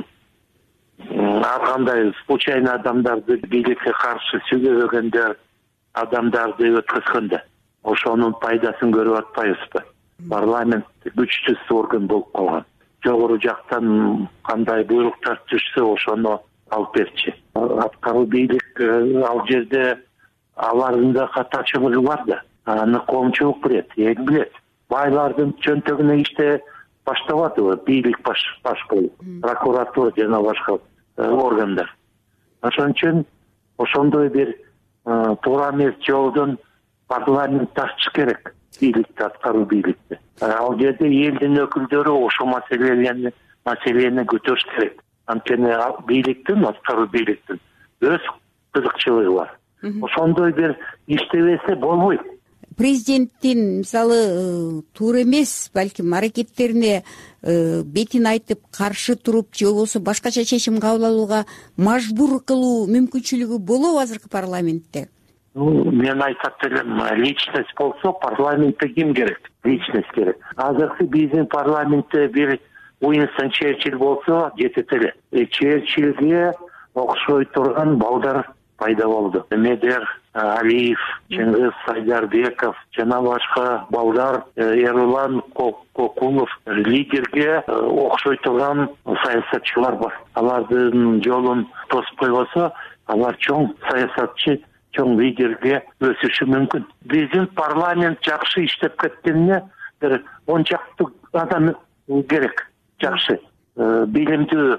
ар кандай случайный адамдарды бийликке каршы сүйлөбөгөндөр адамдарды өткөзгөндө ошонун пайдасын көрүп атпайбызбы? Парламент күчсүз орган болуп калган. Жогору жактан кандай буйруктар түшсө ошону алып берчү. Аткаруу бийлик ал жерде алардын да катачылыгы бар да. Аны коомчулук билет, эл билет. Байлардын чөнтөгүнө иште баштабадыбы бийлик баш баш болуп, прокуратура жана башка органдар. Ошон үчүн ошондой бир туура эмес жолдон парламент тартыш керек, бийликти, аткаруу бийликти. Ал жерде элдин өкүлдөрү ошол маселени маселени көтөрүш керек. Анткени бийликтин, аткаруу бийликтин өз кызыкчылыгы бар. Ошондой бир иштебесе болбойт. Президенттин мисалы туура эмес балким аракеттерине бетин айтып каршы туруп же болбосо башкача чечим кабыл алууга мажбур кылуу мүмкүнчүлүгү болобу азыркы парламентте? Мен айтат элем, личность болсо парламентте ким керек? Личность керек. Азыркы биздин парламентте бир Уинстон Черчилль болсо жетет эле. Черчилльге окшой турган балдар пайда болду. Медер Алиев, Чыңгыз Сайдарбеков жана башка балдар, Эрулан Кокулов, лидерге окшой турган саясатчылар бар. Алардын жолун тосуп койбосо, алар чоң саясатчы, чоң лидерге өсүшү мүмкүн. Биздин парламент жакшы иштеп кеткенине бир он чакты адам керек. Жакшы, билимдүү,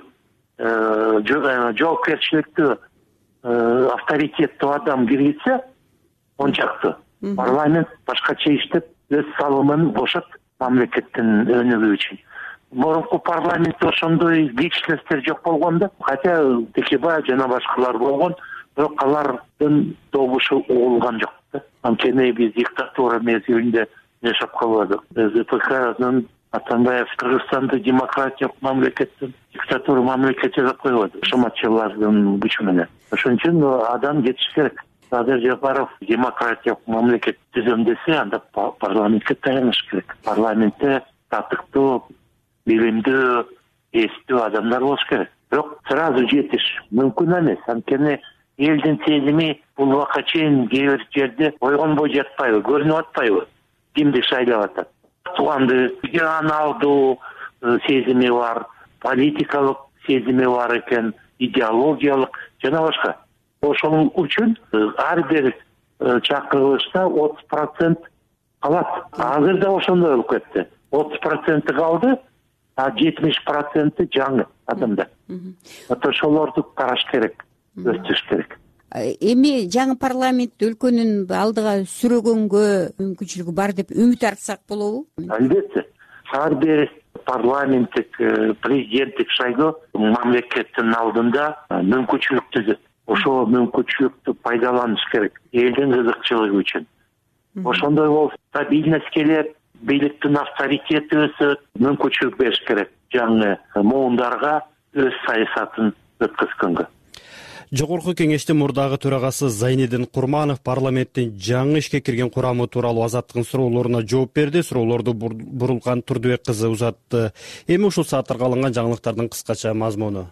жоопкерчиликтүү, авторитеттүү адам киргизсе, он чакты парламент башкача иштеп, өз салымын кошот мамлекеттин өнүгүү үчүн. Мурунку парламентте ошондой личностьтер жок болгон да, хотя Текебаев жана башкалар болгон, бирок алардын добушу угулган жок да. Анткени биз диктатура мезгилинде жашап калбадык. ЗПКнын Атамбаев Кыргызстанды демократиялык мамлекеттин диктатура мамлекет жасап койбоду. Шаматчылардын күчү менен. Ошон үчүн адам жетиш керек. Садыр Жапаров демократиялык мамлекет түзөм десе, анда парламентке таяныш керек. Парламентте татыктуу, билимдүү, эстүү адамдар болуш керек. Бирок сразу жетиш мүмкүн эмес. Анткени элдин сезими бул убакка чейин кээ бир жерде ойгонбой жатпайбы, көрүнүп атпайбы? Кимди шайлап атат? Туганды аны алду, сезими бар, политикалык сезими бар экен, идеологиялык жана башка. Ошол үчүн ар бир чакырылышта отуз процент калат. Азыр да ошондой болуп кетти. отуз проценти калды, а жетимиш проценти жаңы адамдар. Ошолорду караш керек, өстүрүш керек. Эми жаңы парламент өлкөнүн алдыга сүрөгөнгө мүмкүнчүлүгү бар деп үмүт артсак болобу? Албетте. Ар бир парламенттик, президенттик шайлоо мамлекеттин алдында мүмкүнчүлүк түзөт. Ошол мүмкүнчүлүктү пайдаланыш керек элдин кызыкчылыгы үчүн. Ошондой болуп, стабильность келет, бийликтин авторитети өсөт, мүмкүнчүлүк бериш керек жаңы муундарга өз саясатын өткөзгөнгө. Жогорку кеңештин мурдагы төрагасы Зайнидин Курманов парламенттин жаңы ишке кирген курамы тууралуу Азаттыктын суроолоруна жооп берди. Суроолорду Бурулган Турдубек кызы узатты. Эми ушул сааттарга алынган жаңылыктардын кыскача мазмуну.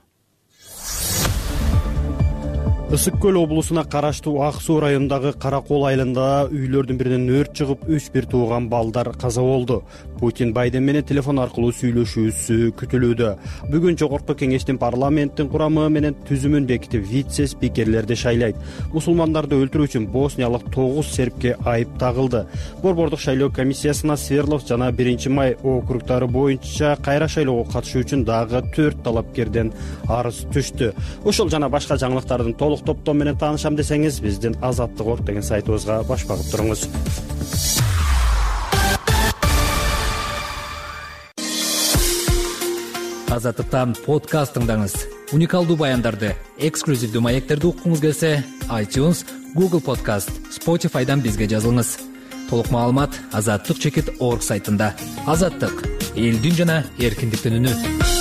Ысык көл облусуна караштуу Ак Суу районундагы Каракол айылында үйлөрдүн биринен өрт чыгып, үч бир тууган балдар каза болду. Путин Байден менен телефон аркылуу сүйлөшүүсү күтүлүүдө. Бүгүн Жогорку кеңештин парламенттин курамы менен түзүмүн бекитип, вице-спикерлерди шайлайт. Мусулмандарды өлтүрүү үчүн босниялык тогуз сербке айып тагылды. Борбордук шайлоо комиссиясына Сверлов жана биринчи май округдары боюнча кайра шайлоого катышуу үчүн дагы төрт талапкерден арыз түштү. Ошол жана башка жаңылыктардын толук топтом менен таанышам десеңиз, биздин Азаттык орг деген сайтыбызга баш багып туруңуз. Азаттыктан подкаст тыңдаңыз. Уникалдуу баяндарды, эксклюзивдүү маектерди уккуңуз келсе, iTunes, Google Podcast, Spotify'дан бизге жазылыңыз. Толук маалымат азаттык чекит орг сайтында. Азаттык — элдин жана эркиндиктин үнү.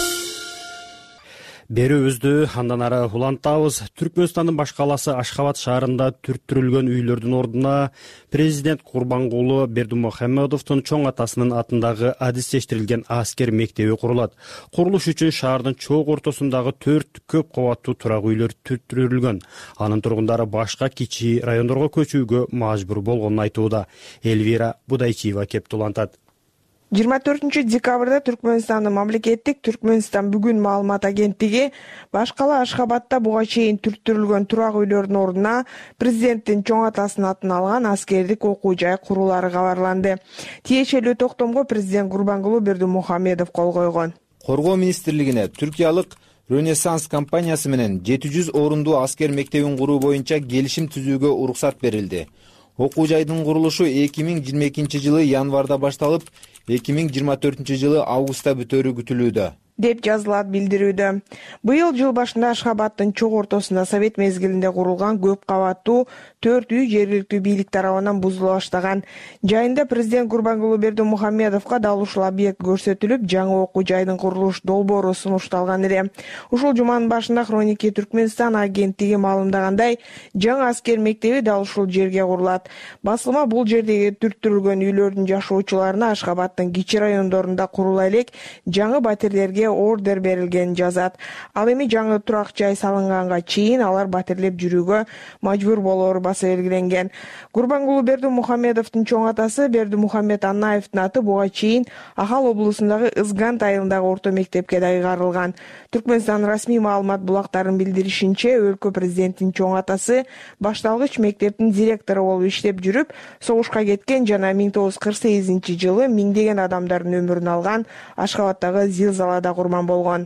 Берүүбүздү андан ары улантабыз. Түркмөнстандын баш калаасы Ашхабад шаарында түрттүрүлгөн үйлөрдүн ордуна президент Курбангулы Бердимухамедовдун чоң атасынын атындагы адистештирилген аскер мектеби курулат. Курулуш үчүн шаардын чоң ортосундагы төрт көп кабаттуу турак үйлөр түрттүрүлгөн. Анын тургундары башка кичи райондорго көчүүгө мажбур болгонун айтууда. Элвира Будайчиева кеп улантат. жыйырма төртүнчү декабрда Түркмөнстандын мамлекеттик Түркмөнстан бүгүн маалымат агенттиги баш кала Ашхабадда буга чейин түрттүрүлгөн турак үйлөрдүн ордуна президенттин чоң атасынын атын алган аскердик окуу жай курулары кабарланды. Тиешелүү токтомго президент Курбангулы Бердимухамедов кол койгон. Коргоо министрлигине түркиялык Ренессанс компаниясы менен жети жүз орундуу аскер мектебин куруу боюнча келишим түзүүгө уруксат берилди. Окуу жайдын курулушу эки миң жыйырма экинчи жылы январда башталып, эки миң жыйырма төртүнчү жылы августта бүтөөрү күтүлүүдө, деп жазылат билдирүүдө. Быйыл жыл башында Ашхабаддын чоң ортосунда совет мезгилинде курулган көп кабаттуу төрт үй жергиликтүү бийлик тарабынан бузула баштаган. Жайында президент Курбангулы Бердимухамедовго дал ушул объект көрсөтүлүп, жаңы окуу жайдын курулуш долбоору сунушталган эле. Ушул жуманын башында Хроники Түркмөнстан агенттиги маалымдагандай, жаңы аскер мектеби дал ушул жерге курулат. Басылма бул жердеги түрттүрүлгөн үйлөрдүн жашоочуларына Ашхабаддын кичи райондорунда курула элек жаңы батирлерге ордер берилген жазат. Ал эми жаңы турак жай салынганга чейин алар батирлеп жүрүүгө мажбур болоору баса белгиленген. Курбангулы Бердимухамедовдун чоң атасы Бердимухамед Анаевдин аты буга чейин Ахал облусундагы Ызгант айылындагы орто мектепке да ыйгарылган. Түркмөнстан расмий маалымат булактарынын билдиришинче, өлкө президентинин чоң атасы башталгыч мектептин директору болуп иштеп жүрүп, согушка кеткен жана миң тогуз жүз кырк сегизинчи жылы миңдеген адамдардын өмүрүн алган Ашхабаддагы Зилзалада курман болгон.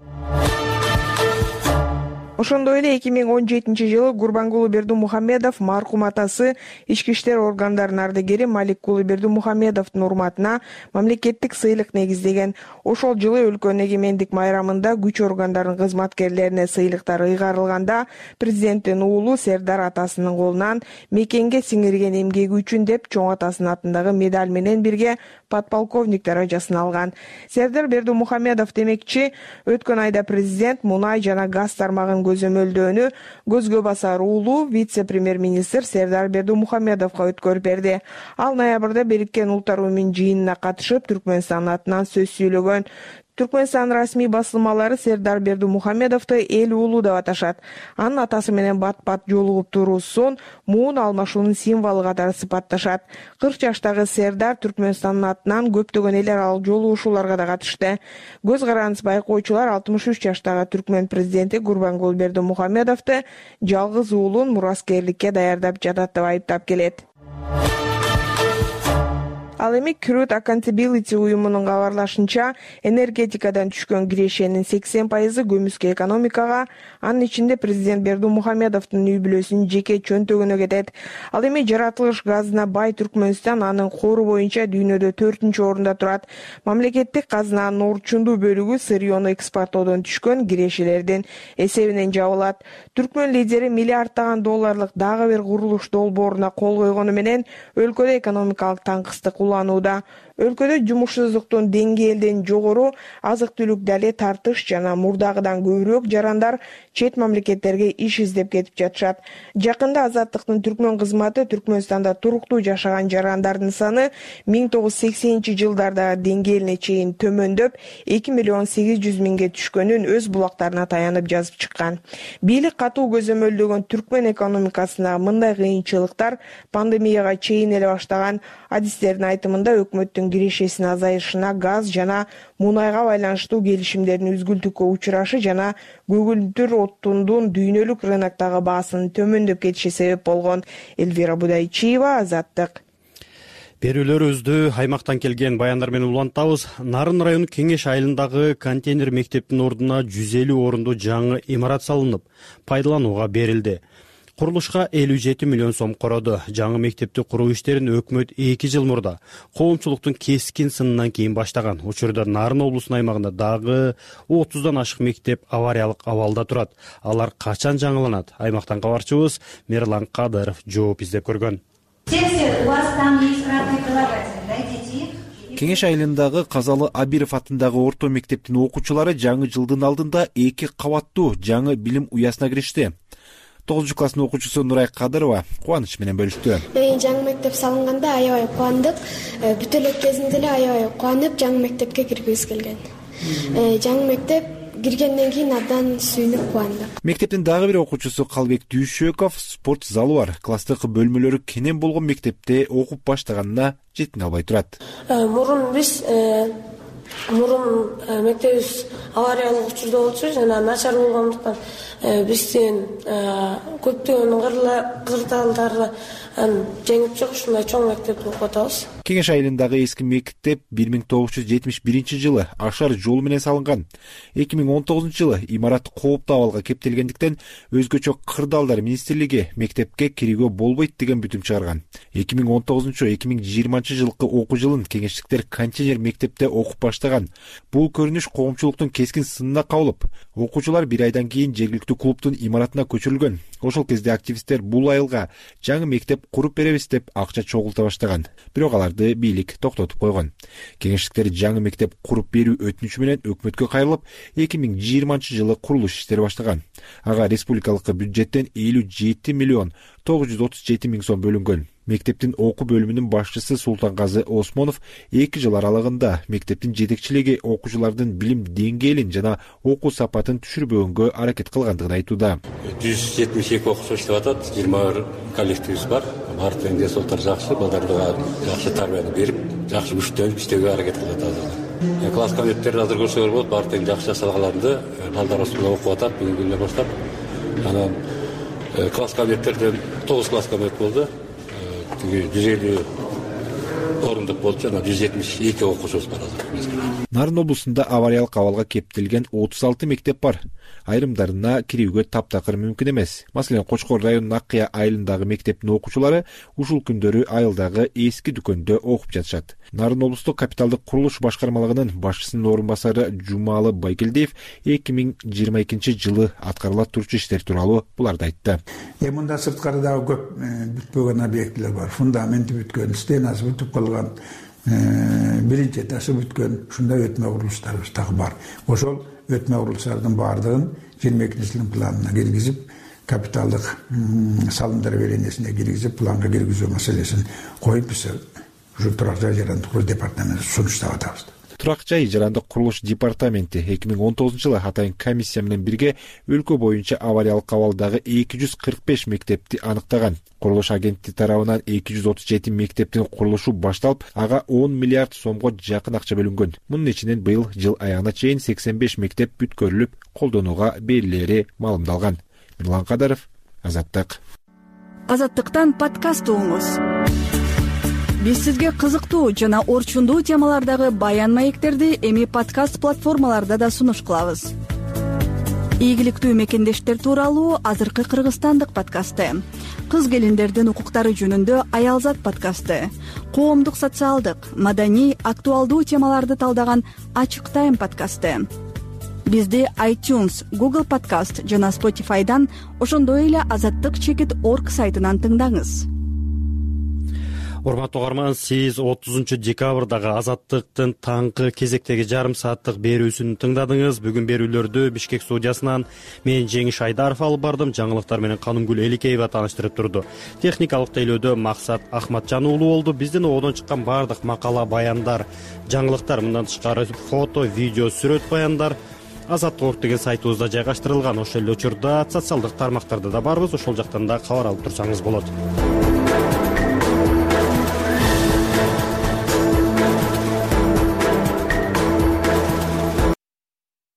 Ошондой эле эки миң он жетинчи жылы Курбангулы Бердимухамедов маркум атасы ички иштер органдарынын ардагери Маликкулы Бердимухамедовдун урматына мамлекеттик сыйлык негиздеген. Ошол жылы өлкөнүн эгемендик майрамында күч органдарынын кызматкерлерине сыйлыктар ыйгарылганда, президенттин уулу Сердар атасынын колунан мекенге сиңирген эмгеги үчүн деп чоң атасынын атындагы медаль менен бирге подполковник даражасын алган. Сердар Бердимухамедов демекчи, өткөн айда президент мунай жана газ тармагын көзөмөлдөөнү көзгө басар уулу вице-премьер-министр Сердар Бердимухамедовго өткөрүп берди. Ал ноябрда Бириккен Улуттар уюмунун жыйынына катышып, Түркмөнстан атынан сөз сүйлөгөн. Түркмөнстан расмий басылмалары Сердар Бердимухамедовду эл уулу деп аташат. Анын атасы менен бат-бат жолугуп туруусун муун алмашуунун символу катары сыпатташат. кырк жаштагы Сердар Түркмөнстандын атынан көптөгөн эл аралык жолугушууларга да катышты. Көз карандысыз байкоочулар алтымыш үч жаштагы Түркмөн президенти Гурбангул Бердимухамедовду жалгыз уулун мураскерликке даярдап жатат деп айыптап келет. Ал эми Crude Accountability уюмунун кабарлашынча, энергетикадан түшкөн кирешенин сексен пайызы көмүскө экономикага, анын ичинде президент Бердимухамедовдун үй бүлөсүнүн жеке чөнтөгүнө кетет. Ал эми жаратылыш газына бай Түркмөнстан анын кору боюнча дүйнөдө төртүнчү орунда турат. Мамлекеттик казынанын орчундуу бөлүгү сырьёну экспорттоодон түшкөн кирешелердин эсебинен жабылат. Түркмөн лидери миллиарддаган долларлык дагы бир курулуш долбооруна кол койгону менен өлкөдө экономикалык таңкыстык уланууда. Өлкөдө жумушсуздуктун деңгээли элден жогору, азык-түлүк дали тартыш жана мурдагыдан көбүрөөк жарандар чет мамлекеттерге иш издеп кетип жатышат. Жакында Азаттыктын Түркмөн кызматы Түркмөнстанда туруктуу жашаган жарандардын саны миң тогуз жүз сексенинчи жылдардагы деңгээлине чейин төмөндөп, эки миллион сегиз жүз миңге түшкөнүн өз булактарына таянып жазып чыккан. Бийлик катуу көзөмөлдөгөн Түркмөн экономикасына мындай кыйынчылыктар пандемияга чейин эле баштаган. Адистердин айтымында өкмөттүн кирешесинин азайышына газ жана мунайга байланыштуу келишимдердин үзгүлтүккө учурашы жана көгүлдүр оттундун дүйнөлүк рыноктогу баасынын төмөндөп кетиши себеп болгон. Эльвира Будайчиева, Азаттык. Берүүлөрүбүздү аймактан келген баяндар менен улантабыз. Нарын району Кеңеш айылындагы контейнер мектептин ордуна жүз элүү орунду жаңы имарат салынып, пайдаланууга берилди. Курулушка элүү жети миллион сом короду. Жаңы мектепти куруу иштерин өкмөт эки жыл мурда коомчулуктун кескин сынынан кийин баштаган. Учурда Нарын облусунун аймагында дагы отуздан ашык мектеп авариялык абалда турат. Алар качан жаңыланат? Аймактан кабарчыбыз Мерлан Кадыров жооп издеп көргөн. Кеңеш айылындагы Казалы Абиров атындагы орто мектептин окуучулары жаңы жылдын алдында эки кабаттуу жаңы билим уясына киришти. тогузунчу класстын окуучусу Нурай Кадырова кубаныч менен бөлүштү. Жаңы мектеп салынганда аябай кубандык. Бүт эле кезинде эле аябай кубанып жаңы мектепке киргибиз келген. Жаңы мектеп киргенден кийин абдан сүйүнүп кубандык. Мектептин дагы бир окуучусу Калбек Дүйшөков спорт залы бар. Класстык бөлмөлөрү кенен болгон мектепте окуп баштаганына жетине албай турат. Мурун биз мурун мектебибиз авариялык учурда болчу жана начар болгондуктан биздин көптөгөн кырдаалдарды жеңип чыгып ушундай чоң мектепти окуп атабыз. Кеңеш айылындагы эски мектеп бир миң тогуз жүз жетимиш биринчи жылы ашар жол менен салынган. эки миң он тогузунчу жылы имарат кооптуу абалга кептелгендиктен өзгөчө кырдаалдар министрлиги мектепке кирүүгө болбойт деген бүтүм чыгарган. эки миң он тогузунчу эки миң жыйырманчы жылкы окуу жылын кеңештиктер контейнер мектепте окуп баштаган. Бул көрүнүш коомчулуктун кескин сынына кабылып, окуучулар бир айдан кийин жергиликтүү клубтун имаратына көчүрүлгөн. Ошол кезде активисттер бул айылга жаңы мектеп куруп беребиз деп акча чогулта баштаган. Бирок аларды бийлик токтотуп койгон. Кеңештиктер жаңы мектеп куруп берүү өтүнүчү менен өкмөткө кайрылып, эки миң жыйырманчы жылы курулуш иштери баштаган. Ага республикалык бюджеттен элүү жети миллион тогуз жүз отуз жети миң сом бөлүнгөн. Мектептин окуу бөлүмүнүн башчысы Султангазы Осмонов эки жыл аралыгында мектептин жетекчилиги окуучулардын билим деңгээлин жана окуу сапатын түшүрбөгөнгө аракет кылгандыгын айтууда. жүз жетимиш эки окуучу иштеп атат, жыйырма бир коллективибиз бар. Баардыгынын ден соолуктары жакшы, балдарга жакшы тарбияны берип, жакшы күчтөнүп иштөөгө аракет кылып атабыз. Класс кабинеттерди азыр көрсөңөр болот, баардыгын жакшы жасалганды, балдар осунда окуп атат, бүгүнкү күндө баштап. Анан класс кабинеттерден тогуз класс кабинет болду. жүз элүү орундук болчу, жана жүз жетимиш эки окуучубуз бар азыр. Нарын облусунда авариялык абалга кептелген отуз алты мектеп бар. Айрымдарына кирүүгө таптакыр мүмкүн эмес. Маселен, Кочкор районунун Аккыя айылындагы мектептин окуучулары ушул күндөрү айылдагы эски дүкөндө окуп жатышат. Нарын облустук капиталдык курулуш башкармалыгынын башчысынын орун басары Жумалы Байгелдиев эки миң жыйырма экинчи жылы аткарыла турчу иштер тууралуу буларды айтты. Э мында сырткарыдагы көп бүтпөгөн объектилер бар. Фундаменти бүткөн, стенасы бүтүп калган, биринчи этажы бүткөн, ушундай өтмө курулуштарыбыз дагы бар. Ошол өтмө курулуштардын баардыгын жыйырма экинчи жылдын планына киргизип, капиталдык салымдар беренесине киргизип, планга киргизүү маселесин коюп, биз ушу турак жай жарандык куруу департаментине сунуштап атабыз. Турак жай жарандык курулуш департаменти эки миң он тогузунчу жылы атайын комиссия менен бирге өлкө боюнча авариялык абалдагы эки жүз кырк беш мектепти аныктаган. Курулуш агенттиги тарабынан эки жүз отуз жети мектептин курулушу башталып, ага он миллиард сомго жакын акча бөлүнгөн. Мунун ичинен быйыл жыл аягына чейин сексен беш мектеп бүткөрүлүп, колдонууга берилери маалымдалган. Мирлан Кадаров, Азаттык. Азаттыктан подкаст угуңуз. Биз сизге кызыктуу жана орчундуу темалардагы баян маектерди эми подкаст платформаларда да сунуш кылабыз. Ийгиликтүү мекендештер тууралуу азыркы кыргызстандык подкасты, кыз келиндердин укуктары жөнүндө Аялзат подкасты, коомдук социалдык, маданий, актуалдуу темаларды талдаган Ачык Тайм подкасты. Бизди iTunes, Google Podcast жана Spotify'дан, ошондой эле азаттык чекит точка орг сайтынан тыңдаңыз. Урматтуу угарман, сиз отузунчу декабрдагы Азаттыктын таңкы кезектеги жарым сааттык берүүсүн тыңдадыңыз. Бүгүн берүүлөрдү Бишкек студиясынан мен Жеңиш Айдаров алып бардым. Жаңылыктар менен Канымгүл Эликеева тааныштырып турду. Техникалык тейлөөдө Максат Ахматжан уулу болду. Биздин одон чыккан бардык макала, баяндар, жаңылыктар, мындан тышкары фото, видео, сүрөт баяндар азаттык точка орг деген сайтыбызда жайгаштырылган. Ошол эле учурда социалдык тармактарда да барбыз. Ошол жактан да кабар алып турсаңыз болот.